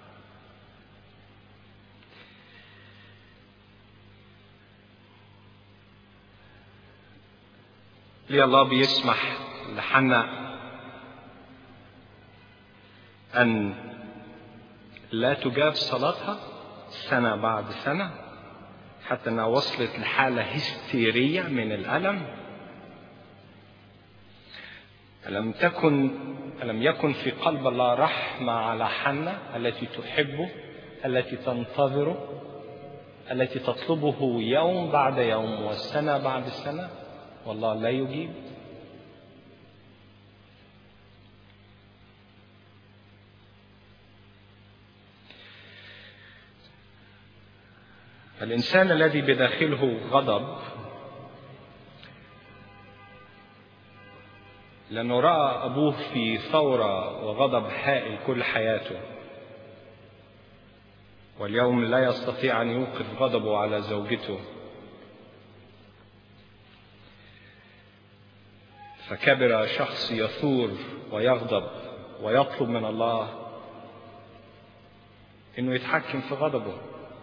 ليه الله بيسمح لحنا أن لا تجاب صلاتها سنة بعد سنة حتى أنها وصلت لحالة هستيرية من الألم؟ ألم يكن في قلب الله رحمة على حنا التي تحبه، التي تنتظره، التي تطلبه يوم بعد يوم وسنة بعد سنة، والله لا يجيب؟ الإنسان الذي بداخله غضب لأنه رأى أبوه في ثورة وغضب هائل كل حياته، واليوم لا يستطيع أن يوقف غضبه على زوجته، فكبر شخص يثور ويغضب ويطلب من الله إنه يتحكم في غضبه.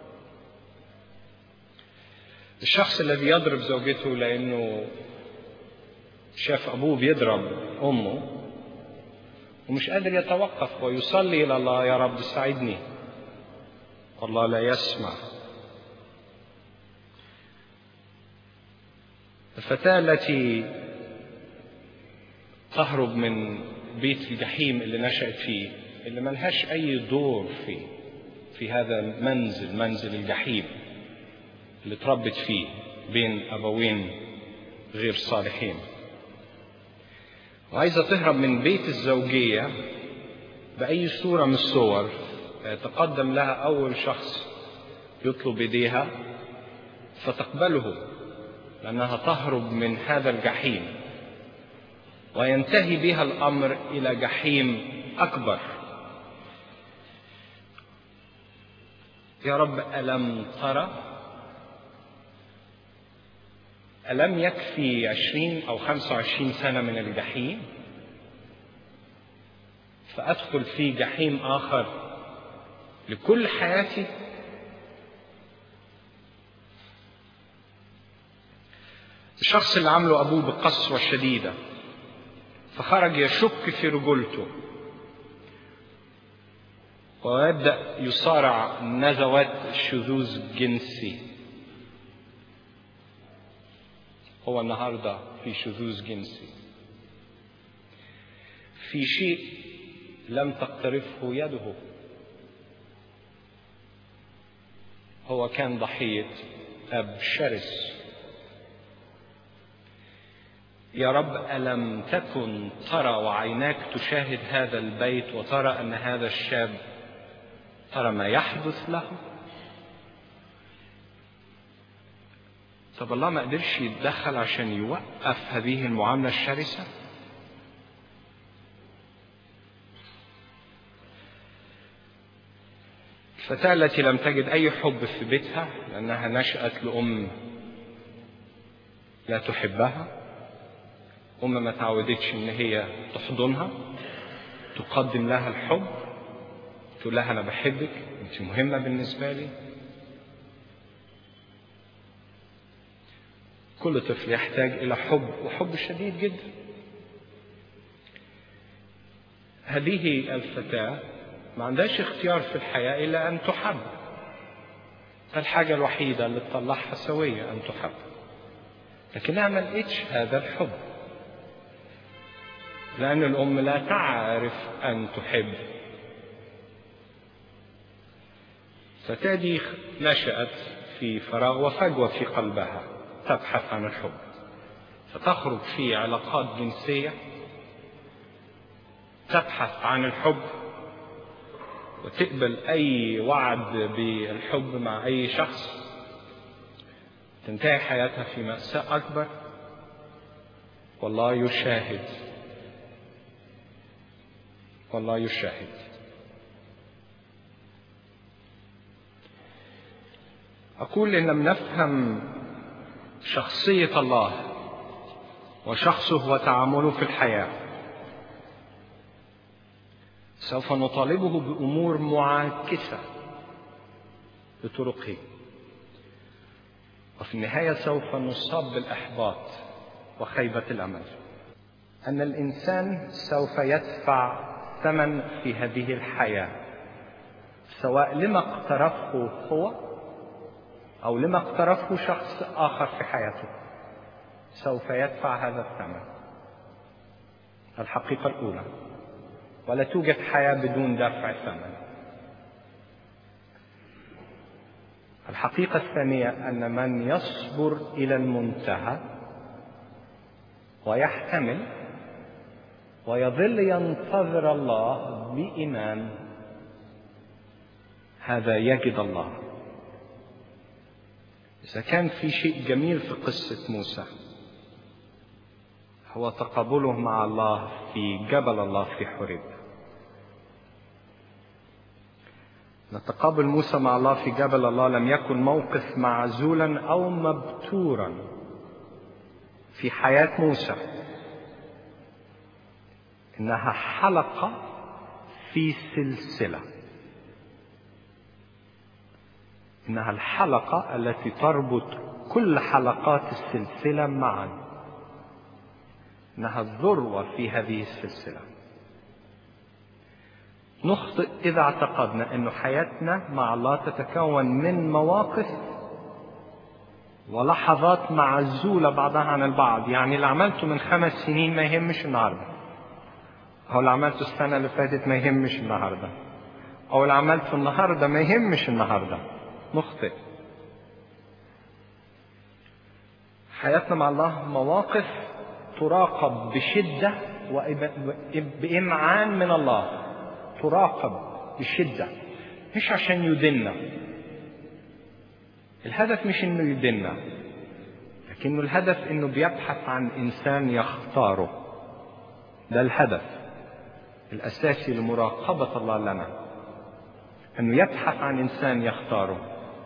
الشخص الذي يضرب زوجته لأنه شاف أبوه بيضرب أمه ومش قادر يتوقف ويصلي إلى الله: يا رب ساعدني، والله لا يسمع. الفتاة التي تهرب من بيت الجحيم اللي نشأت فيه، اللي ملهاش أي دور في هذا المنزل، منزل الجحيم اللي تربت فيه بين أبوين غير صالحين، وعايزة تهرب من بيت الزوجية بأي صورة من الصور، يتقدم لها أول شخص يطلب يديها فتقبله، لأنها تهرب من هذا الجحيم، وينتهي بها الأمر إلى جحيم أكبر. يا رب ألم ترى؟ ألم يكفي 20 أو 25 سنة من الجحيم فأدخل في جحيم آخر لكل حياتي؟ الشخص اللي عمله أبوه بقسوة شديدة فخرج يشك في رجولته ويبدأ يصارع نزوات الشذوذ الجنسي. هو النهاردة في شذوذ جنسي، في شيء لم تقترفه يده. هو كان ضحية أب شرس. يا رب ألم تكن ترى وعيناك تشاهد هذا البيت وترى أن هذا الشاب، ترى ما يحدث له؟ طب الله ما قدرش يتدخل عشان يوقف هذه المعاملة الشرسة؟ الفتاة التي لم تجد أي حب في بيتها لأنها نشأت لأم لا تحبها، أم ما تعودتش إن هي تحضنها، تقدم لها الحب، تقول لها أنا بحبك، أنت مهمة بالنسبة لي. كل طفل يحتاج إلى حب، وحب شديد جدا. هذه الفتاة ما عندهاش اختيار في الحياة إلا أن تحب. فالحاجة الوحيدة اللي تطلعها سوية أن تحب، لكنها ما لقيتش هذا الحب، لأن الأم لا تعرف أن تحب. الفتاة دي نشأت في فراغ وفجوة في قلبها تبحث عن الحب، فتخرج في علاقات جنسية تبحث عن الحب، وتقبل أي وعد بالحب مع أي شخص، تنتهي حياتها في مأساة أكبر. والله يشاهد، والله يشاهد. أقول إن لم نفهم شخصية الله وشخصه وتعامله في الحياة سوف نطالبه بأمور معاكسة لطرقه، وفي النهاية سوف نصاب بالإحباط وخيبة الأمل. أن الإنسان سوف يدفع ثمن في هذه الحياة، سواء لما اقترفه هو أو لما اقترفه شخص آخر في حياته، سوف يدفع هذا الثمن. الحقيقة الأولى، ولا توجد حياة بدون دفع ثمن. الحقيقة الثانية أن من يصبر إلى المنتهى ويحتمل ويظل ينتظر الله بإيمان، هذا يجد الله. إذا كان في شيء جميل في قصة موسى هو تقابله مع الله في جبل الله في حوريب. تقابل موسى مع الله في جبل الله لم يكن موقف معزولا أو مبتورا في حياة موسى، إنها حلقة في سلسلة، إنها الحلقة التي تربط كل حلقات السلسلة معا، إنها الذروة في هذه السلسلة. نخطئ إذا اعتقدنا أن حياتنا مع الله تتكون من مواقف ولحظات معزولة بعضها عن البعض. يعني اللي عملته من 5 سنين ما يهمش النهاردة، أو اللي عملته السنة اللي فاتت ما يهمش النهاردة، أو اللي عملته النهاردة ما يهمش النهاردة. نخطئ. حياتنا مع الله مواقف تراقب بشدة وبإمعان من الله، تراقب بشدة، مش عشان يدنا. الهدف مش انه يدنا، لكنه الهدف انه بيبحث عن انسان يختاره. ده الهدف الاساسي لمراقبة الله لنا، انه يبحث عن انسان يختاره.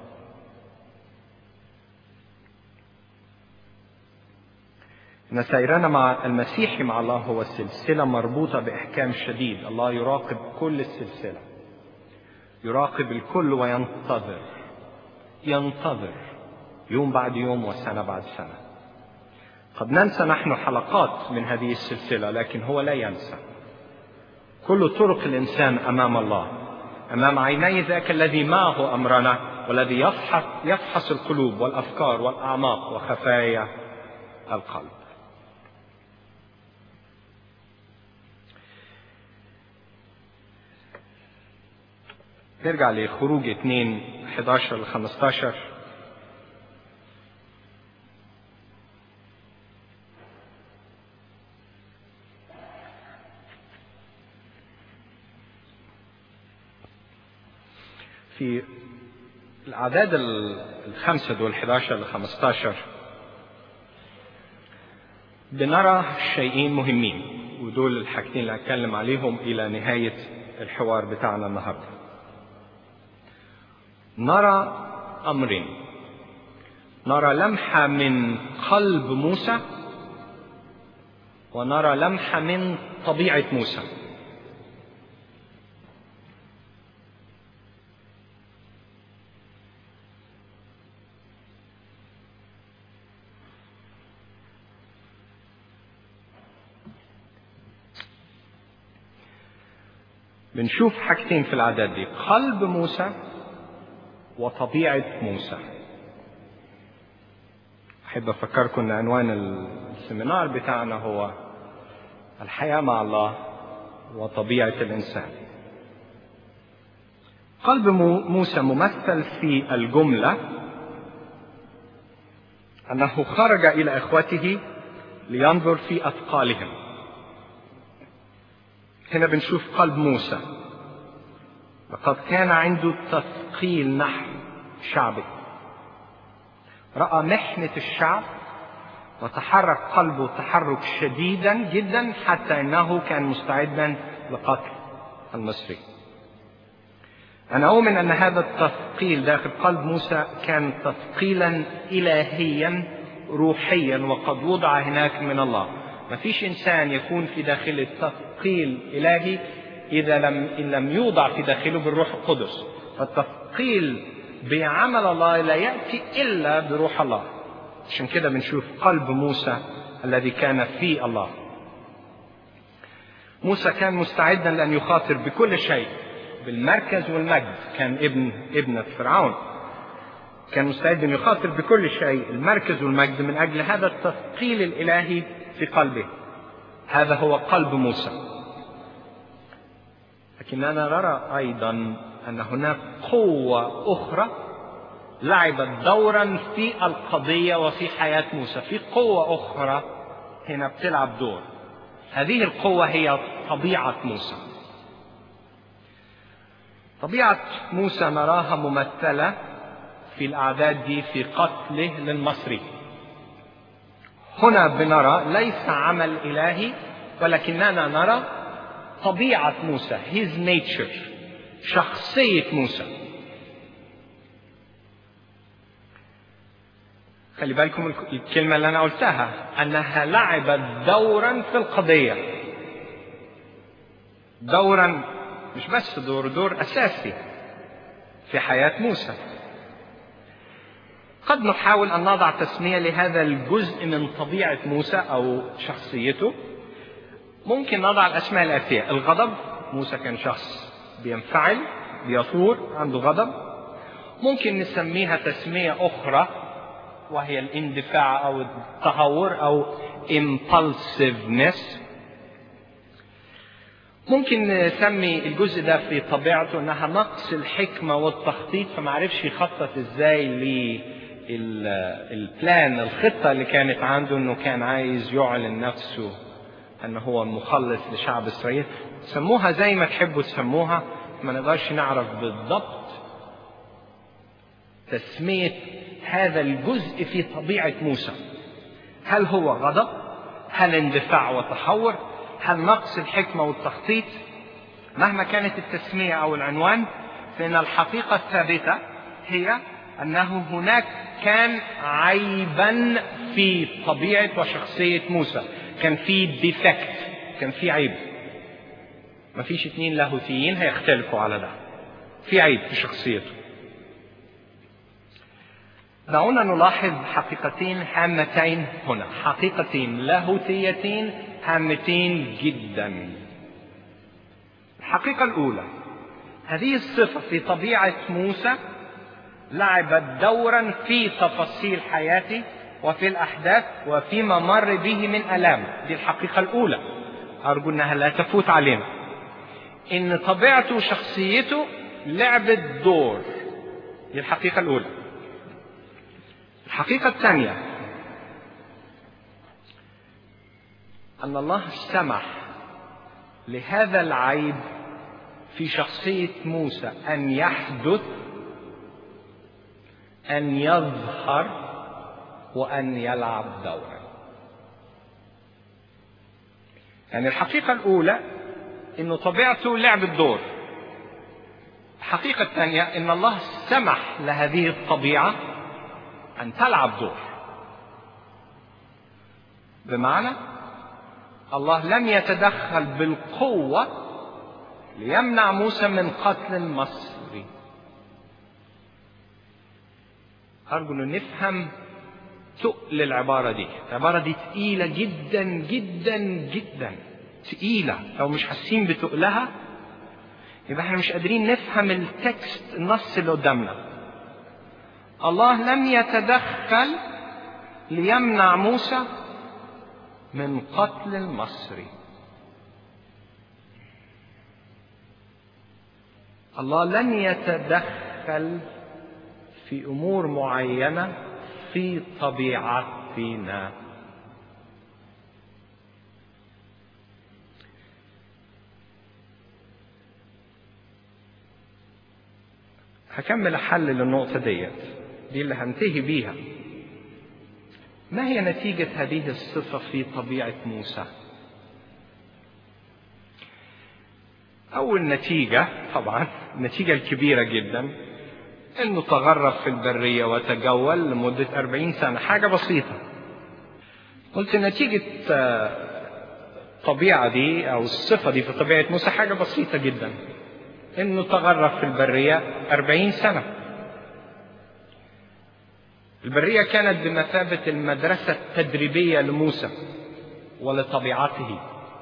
إن سيرنا مع المسيح مع الله هو سلسلة مربوطة بإحكام شديد. الله يراقب كل السلسلة، يراقب الكل وينتظر، ينتظر يوم بعد يوم وسنة بعد سنة. قد ننسى نحن حلقات من هذه السلسلة، لكن هو لا ينسى. كل طرق الإنسان أمام الله، أمام عيني ذاك الذي معه أمرنا، والذي يفحص القلوب والأفكار والأعماق وخفايا القلب. نرجع لخروج 2:11-15. في الأعداد 5 دول 11-15 بنرى شيئين مهمين، ودول الحاجتين اللي هتكلم عليهم إلى نهاية الحوار بتاعنا النهارده. نرى أمرين: نرى لمحة من قلب موسى، ونرى لمحة من طبيعة موسى. بنشوف حاجتين في الأعداد دي: قلب موسى وطبيعة موسى. أحب أفكركم أن عنوان السيمينار بتاعنا هو الحياة مع الله وطبيعة الإنسان. قلب موسى ممثل في الجملة أنه خرج إلى إخوته لينظر في أثقالهم. هنا بنشوف قلب موسى. لقد كان عنده تثقيل نحو شعبه، رأى محنة الشعب وتحرك قلبه تحرك شديدا جدا حتى انه كان مستعدا لقتل المصري. انا اؤمن ان هذا التثقيل داخل قلب موسى كان تثقيلا الهيا روحيا وقد وضع هناك من الله. ما فيش انسان يكون في داخله تثقيل الهي إن لم يوضع في داخله بالروح القدس. فالتثقيل بعمل الله لا يأتي إلا بروح الله. عشان كده بنشوف قلب موسى الذي كان في الله. موسى كان مستعدا لأن يخاطر بكل شيء، بالمركز والمجد. كان ابنة فرعون، كان مستعد أن يخاطر بكل شيء، المركز والمجد، من أجل هذا التثقيل الإلهي في قلبه. هذا هو قلب موسى. لكننا نرى أيضا أن هناك قوة أخرى لعبت دورا في القضية وفي حياة موسى. في قوة أخرى هنا بتلعب دور. هذه القوة هي طبيعة موسى. طبيعة موسى نراها ممثلة في الأعداد دي في قتله للمصري. هنا بنرى ليس عمل إلهي، ولكننا نرى طبيعة موسى، his nature، شخصية موسى. خلي بالكم الكلمة اللي أنا قلتها، أنها لعبت دورا في القضية. دورا مش بس دور أساسي في حياة موسى. قد نحاول أن نضع تسمية لهذا الجزء من طبيعة موسى أو شخصيته. ممكن نضع الأسماء الآتية: الغضب، موسى كان شخص بينفعل، بيثور، عنده غضب. ممكن نسميها تسمية أخرى وهي الاندفاع أو التهور أو impulsiveness. ممكن نسمي الجزء ده في طبيعته أنها نقص الحكمة والتخطيط، فما عرفش يخطط إزاي للبلان، الخطة اللي كانت عنده، أنه كان عايز يعلن نفسه أنه هو المخلص لشعب إسرائيل. سموها زي ما تحبوا تسموها، ما نقدرش نعرف بالضبط تسمية هذا الجزء في طبيعة موسى. هل هو غضب؟ هل اندفاع وتحور؟ هل نقص الحكمة والتخطيط؟ مهما كانت التسمية أو العنوان، فإن الحقيقة الثابتة هي أنه هناك كان عيبا في طبيعة وشخصية موسى. كان في ديفكت، كان في عيب. ما فيش اتنين لاهوتيين هيختلفوا على ده. في عيب في شخصيته. دعونا نلاحظ حقيقتين هامتين هنا، حقيقتين لاهوتيتين هامتين جدا. الحقيقة الأولى، هذه الصفة في طبيعة موسى لعبت دورا في تفاصيل حياته وفي الأحداث وفيما مر به من آلام. دي الحقيقة الأولى، أرجو أنها لا تفوت علينا. إن طبيعته وشخصيته لعبت دور. دي الحقيقة الأولى. الحقيقة الثانية، أن الله سمح لهذا العيب في شخصية موسى أن يحدث، أن يظهر، وأن يلعب دورا. يعني الحقيقة الأولى إنه طبيعته لعبت دور. الحقيقة الثانية إن الله سمح لهذه الطبيعة أن تلعب دور. بمعنى الله لم يتدخل بالقوة ليمنع موسى من قتل المصري. أرجو أن نفهم تقل العبارة دي. العبارة دي تقيلة جدا جدا جدا، تقيلة. لو مش حاسين بتقلها يبقى احنا مش قادرين نفهم التكست، النص اللي قدامنا. الله لم يتدخل ليمنع موسى من قتل المصري. الله لن يتدخل في أمور معينة في طبيعتنا. هكمل حل للنقطة دي اللي هنتهي بيها. ما هي نتيجة هذه الصفة في طبيعة موسى؟ أول نتيجة طبعا النتيجة الكبيرة جدا إنه تغرب في البرية وتجول لمدة 40 سنة. حاجة بسيطة. قلت نتيجة الطبيعة دي أو الصفة دي في طبيعة موسى حاجة بسيطة جدا، إنه تغرب في البرية 40 سنة. البرية كانت بمثابة المدرسة التدريبية لموسى ولطبيعته.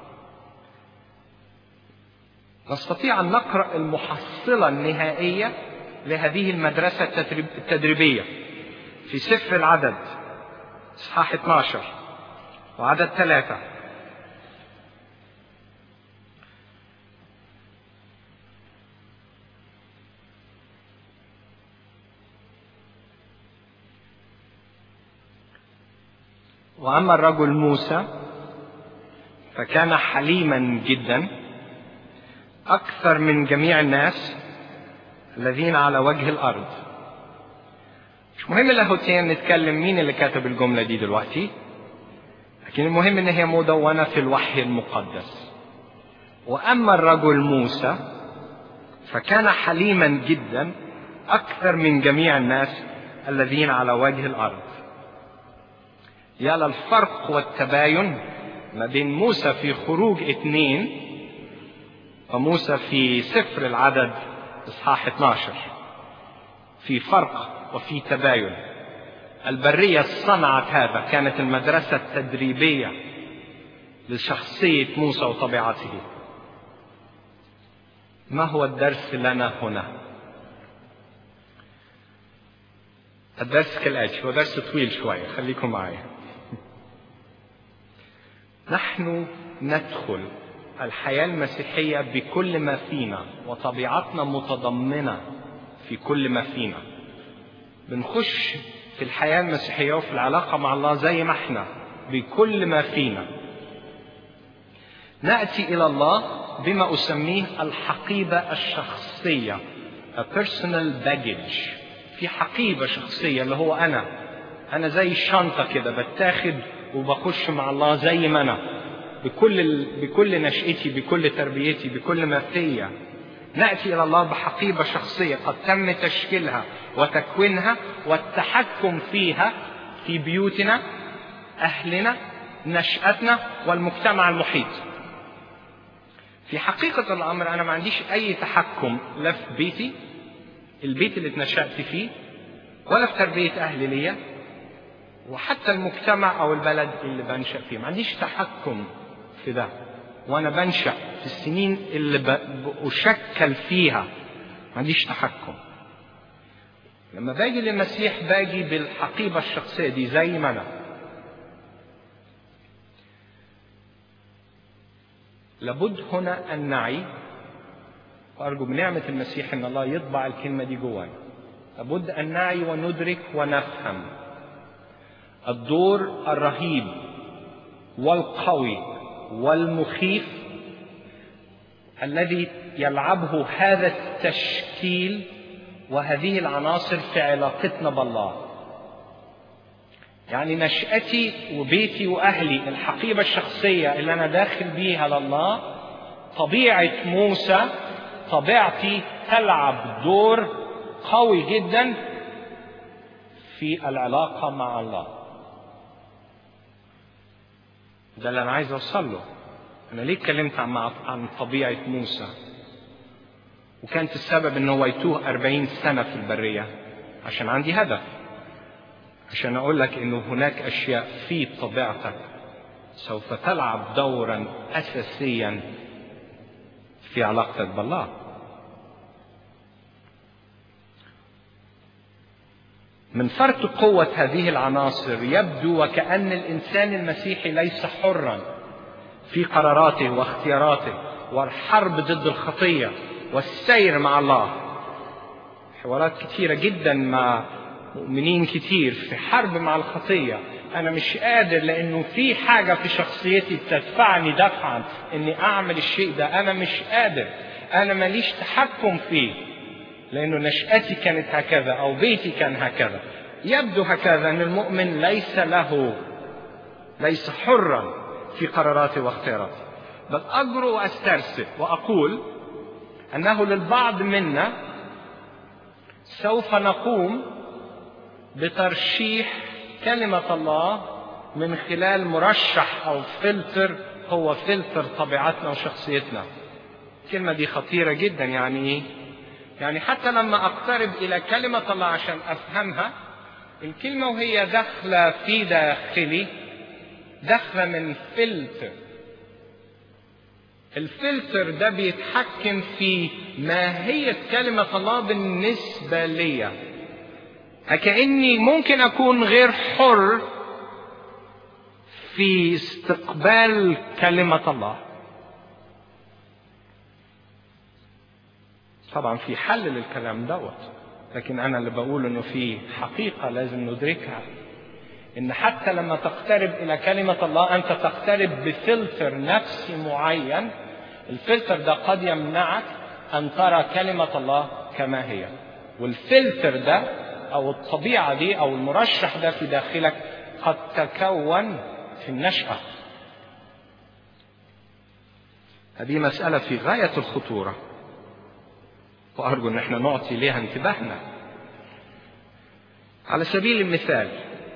نستطيع أن نقرأ المحصلة النهائية لهذه المدرسة التدريبية في سفر العدد إصحاح 12 وعدد 3. وأما الرجل موسى فكان حليما جدا أكثر من جميع الناس الذين على وجه الأرض. مش مهم لاهوتيا نتكلم مين اللي كتب الجملة دي دلوقتي، لكن المهم إن هي مدونة في الوحي المقدس. وأما الرجل موسى فكان حليما جدا أكثر من جميع الناس الذين على وجه الأرض. يا للفرق والتباين ما بين موسى في خروج 2 وموسى في سفر العدد إصحاح 12. في فرق وفي تباين. البرية صنعت هذا، كانت المدرسة التدريبية لشخصية موسى وطبيعته. ما هو الدرس لنا هنا؟ الدرس كالآتي، هو درس طويل شوية، خليكم معي. نحن ندخل الحياة المسيحية بكل ما فينا، وطبيعتنا متضمنة في كل ما فينا. بنخش في الحياة المسيحية وفي العلاقة مع الله زي ما احنا بكل ما فينا. نأتي إلى الله بما أسميه الحقيبة الشخصية، a personal baggage. في حقيبة شخصية اللي هو أنا زي الشنطة كده بتاخد وبخش مع الله زي ما أنا بكل نشأتي، بكل تربيتي، بكل ما فيا. نأتي إلى الله بحقيبة شخصية قد تم تشكيلها وتكوينها والتحكم فيها في بيوتنا، أهلنا، نشأتنا، والمجتمع المحيط. في حقيقة الأمر أنا ما عنديش أي تحكم لا في بيتي، البيت اللي اتنشأت فيه، ولا في تربية أهلي ليا، وحتى المجتمع أو البلد اللي بنشأ فيه ما عنديش تحكم في ده. وأنا بنشأ في السنين اللي بأشكل فيها ما عنديش تحكم. لما باجي للمسيح باجي بالحقيبة الشخصية دي زي ما أنا. لابد هنا أن نعي، وأرجو بنعمة المسيح أن الله يطبع الكلمة دي جوانا. لابد أن نعي وندرك ونفهم الدور الرهيب والقوي والمخيف الذي يلعبه هذا التشكيل وهذه العناصر في علاقتنا بالله. يعني نشأتي وبيتي وأهلي، الحقيبة الشخصية اللي أنا داخل بيها لله. طبيعة موسى، طبيعتي تلعب دور قوي جدا في العلاقة مع الله. ده اللي أنا عايز أوصل له. أنا ليه اتكلمت عن طبيعة موسى؟ وكانت السبب إنه هو يتوه 40 سنة في البرية عشان عندي هدف، عشان أقول لك إنه هناك أشياء في طبيعتك سوف تلعب دورا أساسيا في علاقتك بالله. من فرط قوة هذه العناصر يبدو وكأن الإنسان المسيحي ليس حرا في قراراته واختياراته والحرب ضد الخطية والسير مع الله. حوارات كثيرة جدا مع مؤمنين كتير في حرب مع الخطية. أنا مش قادر لأنه في حاجة في شخصيتي بتدفعني دفعا إني أعمل الشيء ده. أنا مش قادر، أنا ماليش تحكم فيه. لأنه نشأتي كانت هكذا أو بيتي كان هكذا. يبدو هكذا أن المؤمن ليس حرا في قراراته واختياراته، بل أجرؤ وأسترسل وأقول أنه للبعض منا سوف نقوم بترشيح كلمة الله من خلال مرشح أو فلتر هو فلتر طبيعتنا وشخصيتنا. الكلمة دي خطيرة جدا. يعني إيه؟ يعني حتى لما أقترب إلى كلمة الله عشان أفهمها، الكلمة وهي داخلة في داخلي داخلة من فلتر. الفلتر ده بيتحكم في ماهية كلمة الله بالنسبة لي. كأني ممكن أكون غير حر في استقبال كلمة الله. طبعا في حل للكلام دوت، لكن أنا اللي بقول إنه في حقيقة لازم ندركها، إن حتى لما تقترب إلى كلمة الله أنت تقترب بفلتر نفسي معين. الفلتر ده قد يمنعك أن ترى كلمة الله كما هي، والفلتر ده أو الطبيعة دي أو المرشح ده في داخلك قد تكون في النشأة. هذه مسألة في غاية الخطورة، وأرجو أن احنا نعطي لها انتباهنا. على سبيل المثال،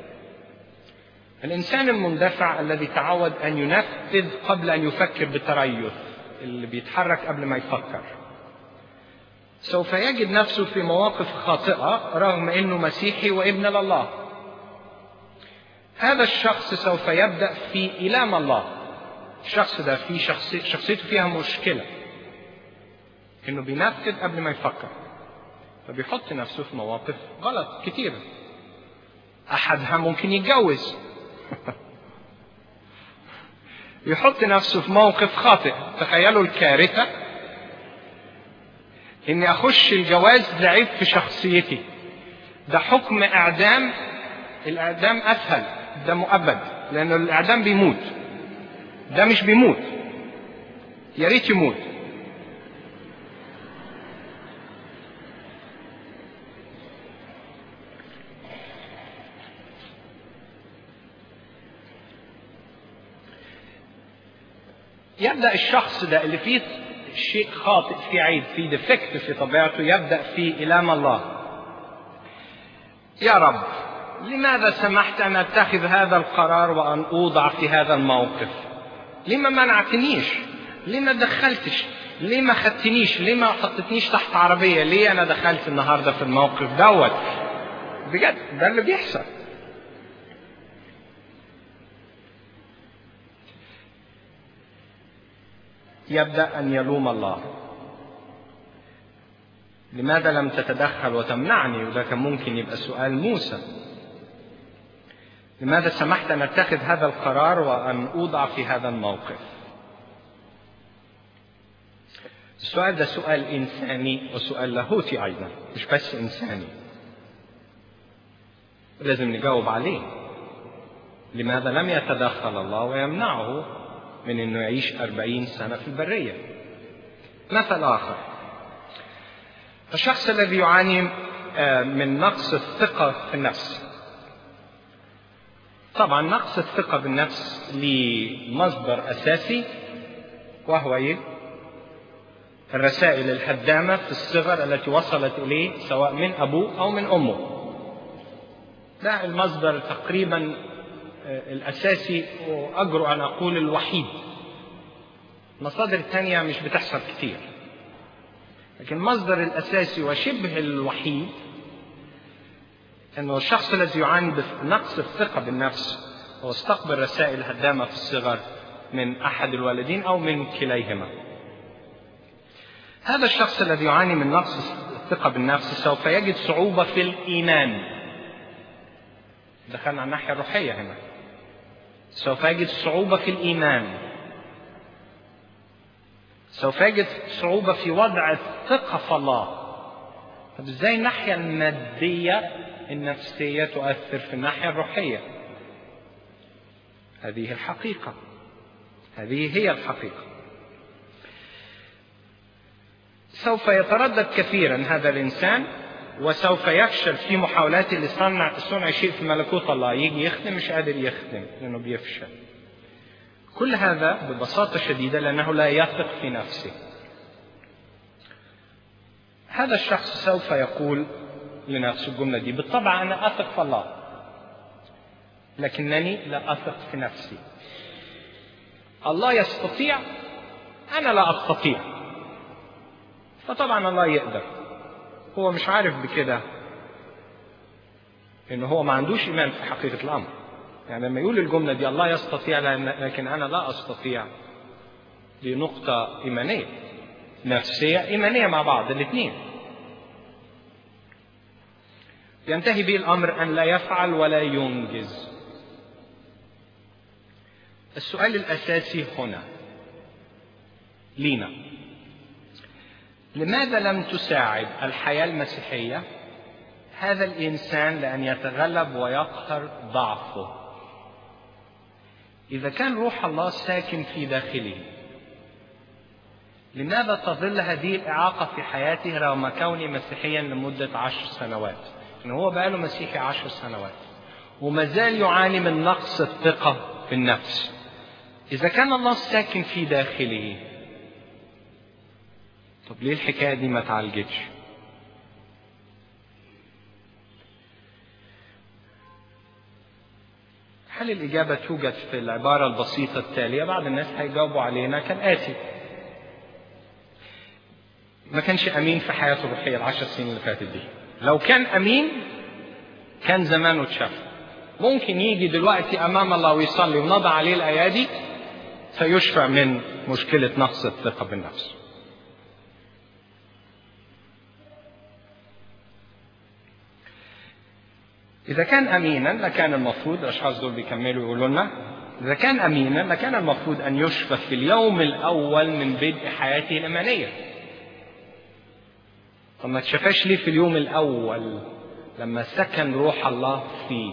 الإنسان المندفع الذي تعود أن ينفذ قبل أن يفكر بتريث، اللي بيتحرك قبل ما يفكر، سوف يجد نفسه في مواقف خاطئة رغم أنه مسيحي وابن لله. هذا الشخص سوف يبدأ في إيلام الله. الشخص ده في شخصيته فيها مشكلة، إنه بينفذ قبل ما يفكر، فبيحط نفسه في مواقف غلط كتيرة. أحدها ممكن يتجوز يحط نفسه في موقف خاطئ. تخيلوا الكارثة، إني أخش الجواز لعيب في شخصيتي. ده حكم إعدام. الإعدام أسهل، ده مؤبد، لأنه الإعدام بيموت. ده مش بيموت، يا ريت يموت. يبدأ الشخص ده اللي فيه شيء خاطئ، فيه عيب، فيه ديفكت في طبيعته، يبدأ في إيلام الله. يا رب، لماذا سمحت أن أتخذ هذا القرار وأن أوضع في هذا الموقف؟ لما منعتنيش؟ لما دخلتش؟ لما خدتنيش؟ لما حطتنيش تحت عربية؟ ليه أنا دخلت النهاردة في الموقف دوت؟ بجد ده اللي بيحصل. يبدأ أن يلوم الله. لماذا لم تتدخل وتمنعني؟ وده كان ممكن يبقى سؤال موسى. لماذا سمحت أن أتخذ هذا القرار وأن أوضع في هذا الموقف؟ السؤال ده سؤال إنساني وسؤال لاهوتي أيضا، مش بس إنساني، لازم نجاوب عليه. لماذا لم يتدخل الله ويمنعه من أنه يعيش 40 سنة في البرية؟ مثل آخر، الشخص الذي يعاني من نقص الثقة في النفس. طبعا نقص الثقة بالنفس لمصدر أساسي، وهو الرسائل الهدامة في الصغر التي وصلت إليه سواء من أبوه أو من أمه. ده المصدر تقريبا الأساسي، وأجرؤ أن أقول الوحيد. المصادر الثانية مش بتحصل كتير، لكن المصدر الأساسي وشبه الوحيد أنه الشخص الذي يعاني بنقص الثقة بالنفس هو استقبل رسائل هدامة في الصغر من أحد الوالدين أو من كليهما. هذا الشخص الذي يعاني من نقص الثقة بالنفس سوف يجد صعوبة في الإيمان. دخلنا على الناحية الروحية هنا. سوف يجد صعوبة في الإيمان، سوف يجد صعوبة في وضع الثقة في الله. طب ازاي الناحية المادية النفسية تؤثر في الناحية الروحية؟ هذه الحقيقة، هذه هي الحقيقة. سوف يتردد كثيرا هذا الإنسان، وسوف يفشل في محاولاته لصنع شيء في ملكوت الله. يجي يخدم مش قادر يخدم لأنه بيفشل. كل هذا ببساطة شديدة لأنه لا يثق في نفسه. هذا الشخص سوف يقول لنفسه الجملة دي: بالطبع أنا أثق في الله، لكنني لا أثق في نفسي. الله يستطيع، أنا لا أستطيع، فطبعا الله يقدر. هو مش عارف بكده إنه هو ما عندوش إيمان في حقيقة الأمر. يعني لما يقول الجملة دي الله يستطيع لكن أنا لا أستطيع، دي نقطة إيمانية نفسية إيمانية مع بعض الاثنين. ينتهي به الأمر أن لا يفعل ولا ينجز. السؤال الأساسي هنا لينا: لماذا لم تساعد الحياة المسيحية هذا الإنسان لأن يتغلب ويقهر ضعفه؟ إذا كان روح الله ساكن في داخله، لماذا تظل هذه الإعاقة في حياته رغم كونه مسيحيا لمدة 10 سنوات؟ إنه هو بقاله مسيحي 10 سنوات وما زال يعاني من نقص الثقة في النفس. إذا كان الله ساكن في داخله، طب ليه الحكاية دي ما تعالجتش؟ هل الإجابة توجد في العبارة البسيطة التالية؟ بعض الناس هيجاوبوا علينا كالآتي: ما كانش أمين في حياته الروحية 10 سنين اللي فاتت دي. لو كان أمين كان زمانه اتشاف. ممكن يجي دلوقتي أمام الله ويصلي ونضع عليه الأيادي فيشفى من مشكلة نقص الثقة بالنفس. إذا كان أمينا لكان المفروض، الأشخاص دول بيكملوا يقولوا لنا، إذا كان أمينا لكان المفروض أن يشفى في اليوم الأول من بدء حياته الإيمانية. طب ما تشفاش ليه في اليوم الأول لما سكن روح الله فيه؟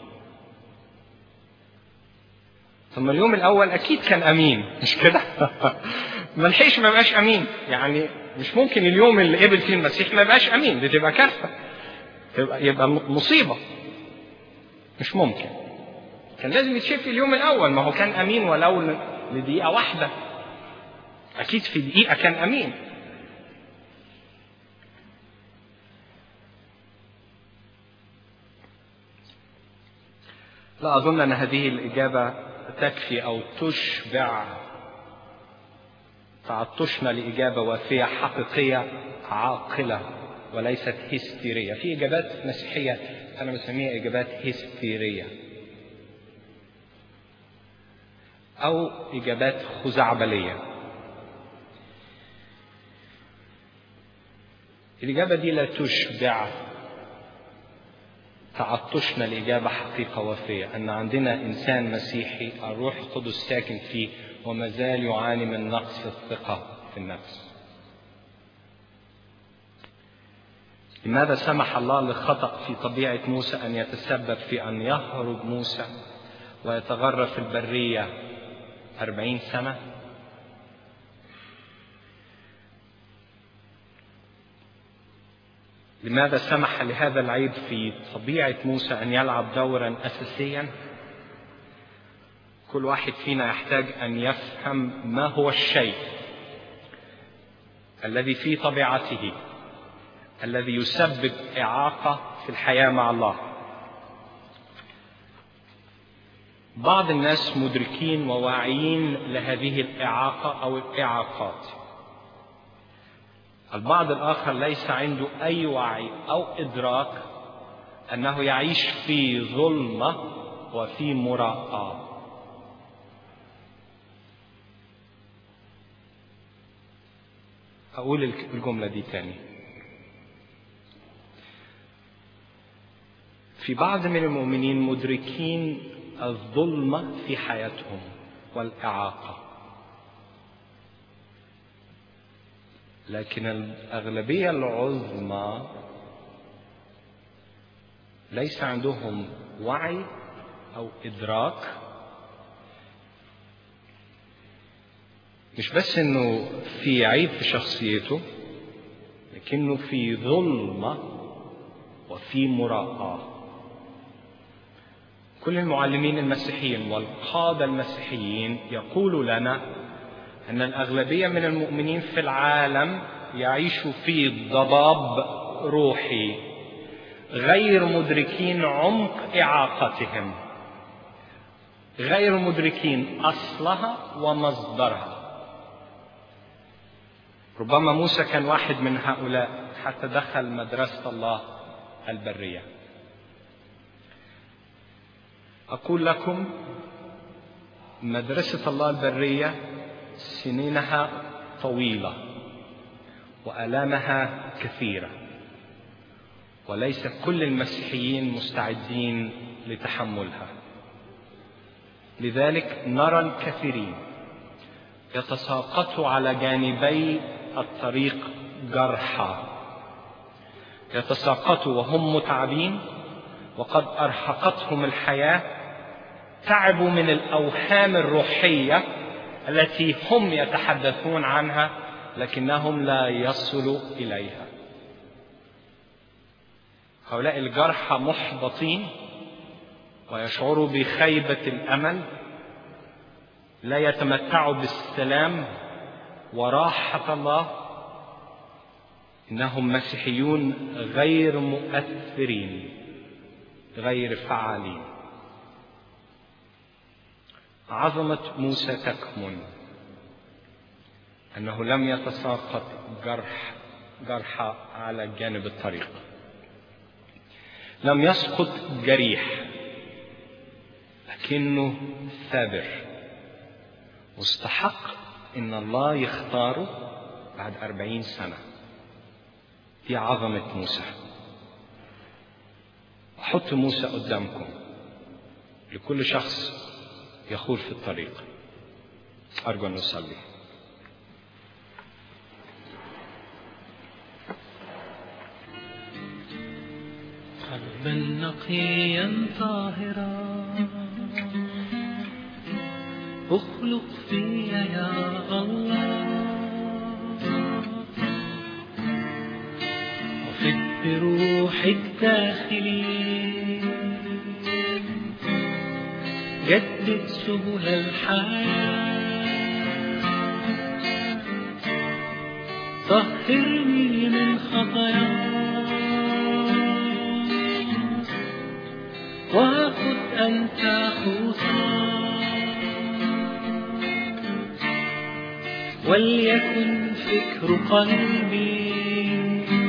ثم اليوم الأول أكيد كان أمين، مش كده؟ ما لحقش ما بقاش أمين. يعني مش ممكن اليوم اللي قبل فيه المسيح ما بقاش أمين، دي تبقى كارثة، يبقى مصيبة. مش ممكن. كان لازم يتشفي اليوم الأول. ما هو كان أمين ولو لدقيقة واحدة، أكيد في دقيقة كان أمين. لا أظن أن هذه الإجابة تكفي أو تشبع تعطشنا لإجابة وافية حقيقية عاقلة وليست هستيرية. في إجابات مسيحية أنا بسميها إجابات هستيرية أو إجابات خزعبلية. الإجابة دي لا تشبع تعطشنا لإجابة حقيقة وافية، أن عندنا إنسان مسيحي الروح القدس ساكن فيه وما زال يعاني من نقص الثقة في النفس. لماذا سمح الله لخطأ في طبيعة موسى أن يتسبب في أن يهرب موسى ويتغرب في البرية 40 سنة؟ لماذا سمح لهذا العيب في طبيعة موسى أن يلعب دورا أساسيا؟ كل واحد فينا يحتاج أن يفهم ما هو الشيء الذي في طبيعته الذي يسبب إعاقة في الحياة مع الله. بعض الناس مدركين وواعيين لهذه الإعاقة أو الإعاقات. البعض الآخر ليس عنده أي وعي أو إدراك أنه يعيش في ظلمة وفي مراءة. أقول الجملة دي تاني: في بعض من المؤمنين مدركين الظلمة في حياتهم والإعاقة، لكن الأغلبية العظمى ليس عندهم وعي أو إدراك. مش بس إنه في عيب في شخصيته، لكنه في ظلمة وفي مراءة. كل المعلمين المسيحيين والقادة المسيحيين يقولوا لنا أن الأغلبية من المؤمنين في العالم يعيشوا في ضباب روحي، غير مدركين عمق إعاقتهم، غير مدركين أصلها ومصدرها. ربما موسى كان واحد من هؤلاء حتى دخل مدرسة الله البرية. أقول لكم مدرسة الله البرية سنينها طويلة وآلامها كثيرة، وليس كل المسيحيين مستعدين لتحملها. لذلك نرى الكثيرين يتساقطوا على جانبي الطريق جرحى، يتساقطوا وهم متعبين وقد أرهقتهم الحياة، تعبوا من الأوهام الروحية التي هم يتحدثون عنها لكنهم لا يصلوا إليها. هؤلاء الجرحى محبطين ويشعروا بخيبة الأمل، لا يتمتعوا بالسلام وراحة الله. إنهم مسيحيون غير مؤثرين، غير فعالين. عظمة موسى تكمن أنه لم يتساقط جرح على جانب الطريق، لم يسقط جريح، لكنه ثابر واستحق إن الله يختاره بعد 40 سنة. دي عظمة موسى. أحط موسى قدامكم لكل شخص يخوض في الطريق. أرجو أن نصلي. قلبا نقيا طاهرا اخلق في يا الله، وفد بروحك داخلي، جدد سبل الحياة، طهرني من خطاياي، وخذ أنت خطاي، وليكن فكر قلبي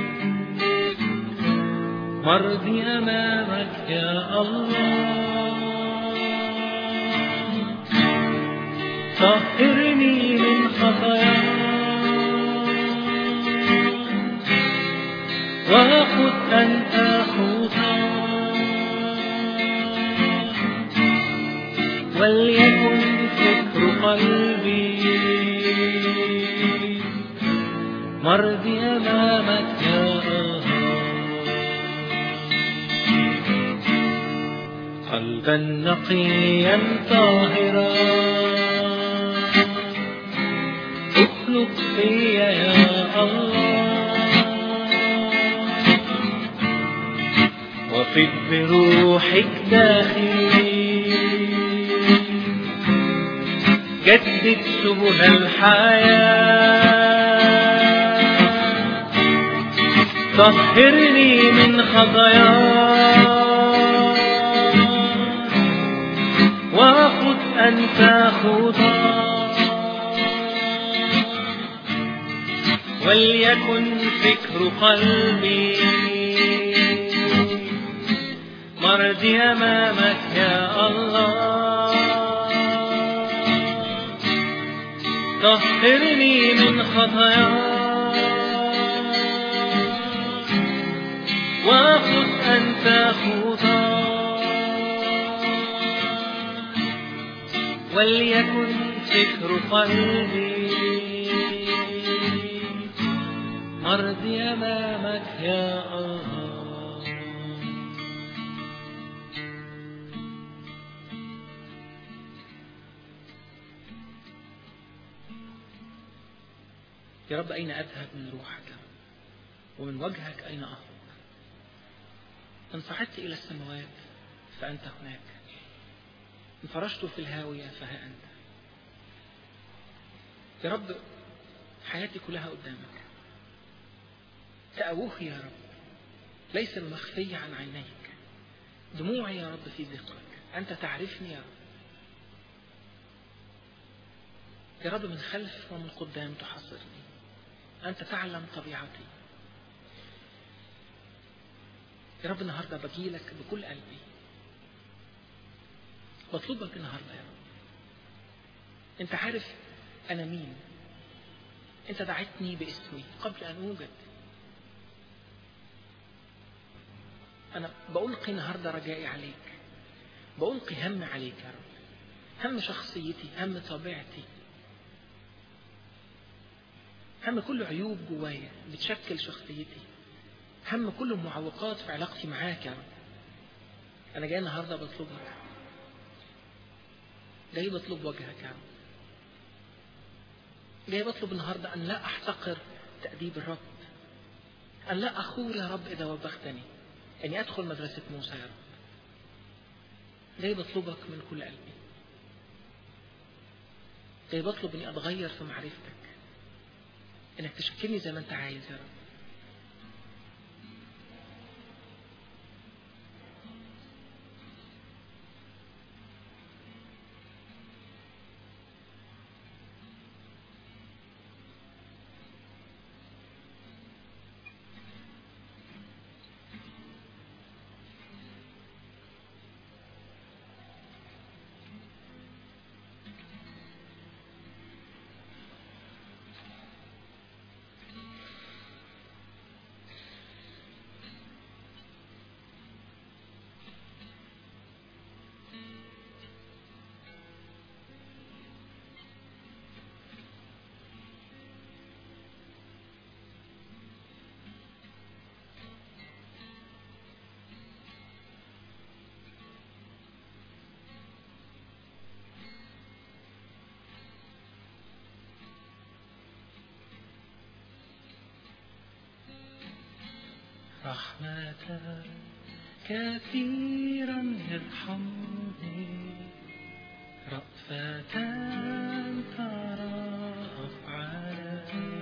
مرضي أمامك يا الله. طهرني من خطاياي، وخذ أنت خطاي، وليكن فكر قلبي مرضي أمامك يا الله. قلبا نقيا طاهرا اخلق في يا الله، وفد بروحك داخلي، جدد سبل الحياة، طهرني من خطاياي، وخذ أنت خطاي، وليكن فكر قلبي مرضي أمامك يا الله. طهرني من خطاياي، وخذ أنت خطاي، وليكن فكر قلبي مرضي أمامك يا الله. يا رب أين أذهب من روحك؟ ومن وجهك أين أهرب؟ إن صعدت إلى السماوات فأنت هناك، إن فرشت في الهاوية فها أنت. يا رب حياتي كلها قدامك، تأوه يا رب ليس المخفي عن عينيك، دموعي يا رب في ذكرك، أنت تعرفني يا رب. يا رب من خلف ومن قدام تحصرني، أنت تعلم طبيعتي. يا رب النهاردة بجيلك بكل قلبي، بطلبك النهاردة يا رب. أنت عارف أنا مين، أنت دعيتني باسمي قبل أن أوجد. أنا بألقي النهاردة رجائي عليك، بألقي هم عليك يا رب، هم شخصيتي، هم طبيعتي، هم كل عيوب جوايا بتشكل شخصيتي، هم كل معوقات في علاقتي معاك يا رب. أنا جاي النهاردة بطلبك، جاي بطلب وجهك يا رب، جاي بطلب النهاردة أن لا أحتقر تأديب الرب، أن لا أخور يا رب إذا وبختني، أني أدخل مدرسة موسى يا رب. جاي بطلبك من كل قلبي، جاي بطلب أني أتغير في معرفتك، أنك تشكلني زي ما أنت عايز يا رب. رحمتك كثيرا ارحمني، رأفة ترى أفعالي،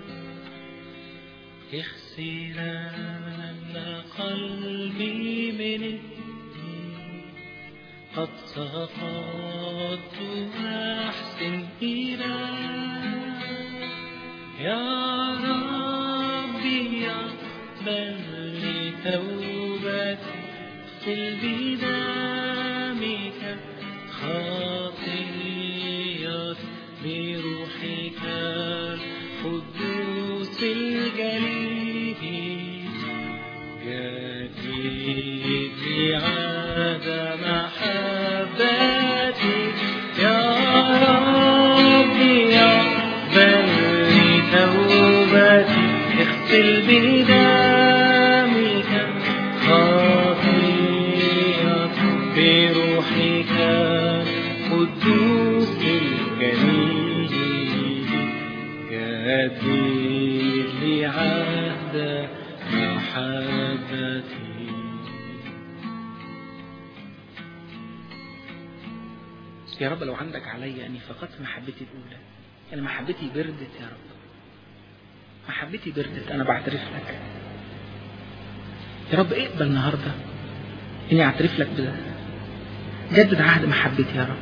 اغسلن قلبي من إثمي، قد سقطت أحسن إليك يا ربي، اقبل توبتي، اغسل بدمك خطيئتي، بروحك القدوس الجليل، جدد لي عهد محبتي يا ربي، اقبل توبتي، اغسل بدمك خطيئتي، بروحك القدوس الجليل، جدد لي عهد محبتي. يا رب لو عندك عليا أني فقدت محبتي الأولى، أنا محبتي بردت يا رب، محبتي بردت، أنا بعترف لك يا رب. اقبل النهاردة إني أعترف لك بده، جدد عهد محبتي يا رب،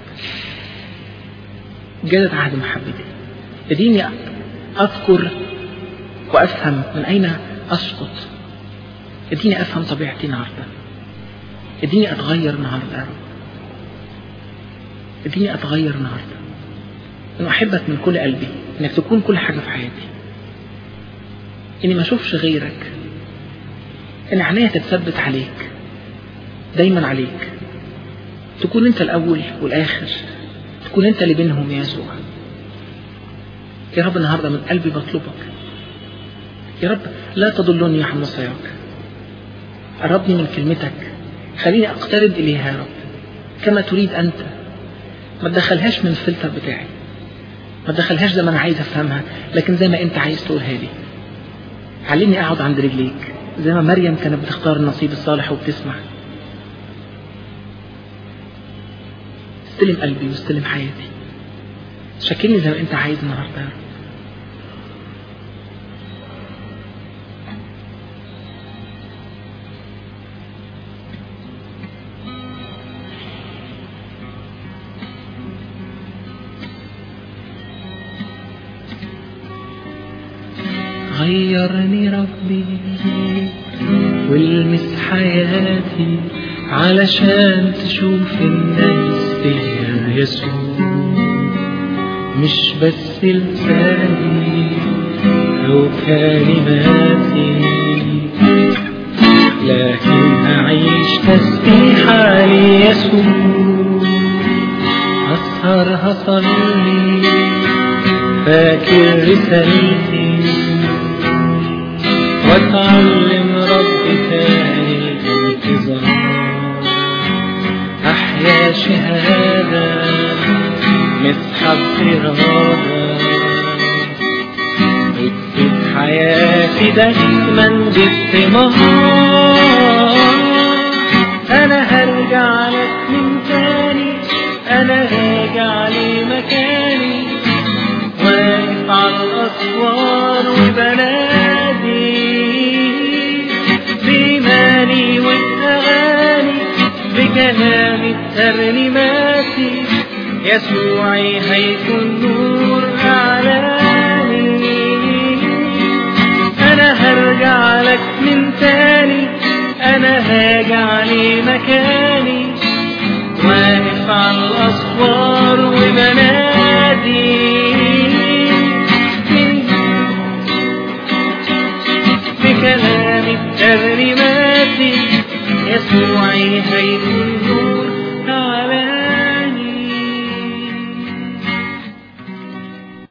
جدد عهد محبتي، اديني أذكر وأفهم من أين أسقط، اديني أفهم طبيعتي النهاردة، اديني أتغير النهاردة يا رب، اديني أتغير النهاردة، أن أحبك من كل قلبي، أنك تكون كل حاجة في حياتي، إني ما أشوفش غيرك، إن عينيا تتثبت عليك، دايما عليك، تكون أنت الأول والآخر، تكون أنت اللي بينهم يا يسوع. يا رب النهاردة من قلبي بطلبك يا رب، لا تضلني عن وصاياك، قربني من كلمتك، خليني أقترب إليها يا رب كما تريد أنت، ما تدخلهاش من الفلتر بتاعي، ما تدخلهاش زي ما أنا عايز أفهمها، لكن زي ما أنت عايز تقولها لي. علمني أقعد عند رجليك زي ما مريم كانت بتختار النصيب الصالح وبتسمع. استلم قلبي واستلم حياتي، شكلني زي ما أنت عايز النهارده يا رب. غيرني ربي والمس حياتي علشان تشوف الناس فيها يسوع، مش بس لساني أو كلماتي، لكن أعيش تسبيحة ليسوع. أسهر هصلي فاكر رسالتي، واتعلم ربي تاني الانتظار. احيا شهادة مسحب إرادة، اكتب حياتي دايما باستمرار. انا هرجع لك من تاني، انا راجع لمكاني، واقف على الاسوار وبنادي بإيماني وبأغاني بكلامي بترنيماتي. يسوعي هيكون نور أعلاني. أنا هرجع لك من تاني، أنا هاجع لمكاني، واقف على الأسوار وبنادي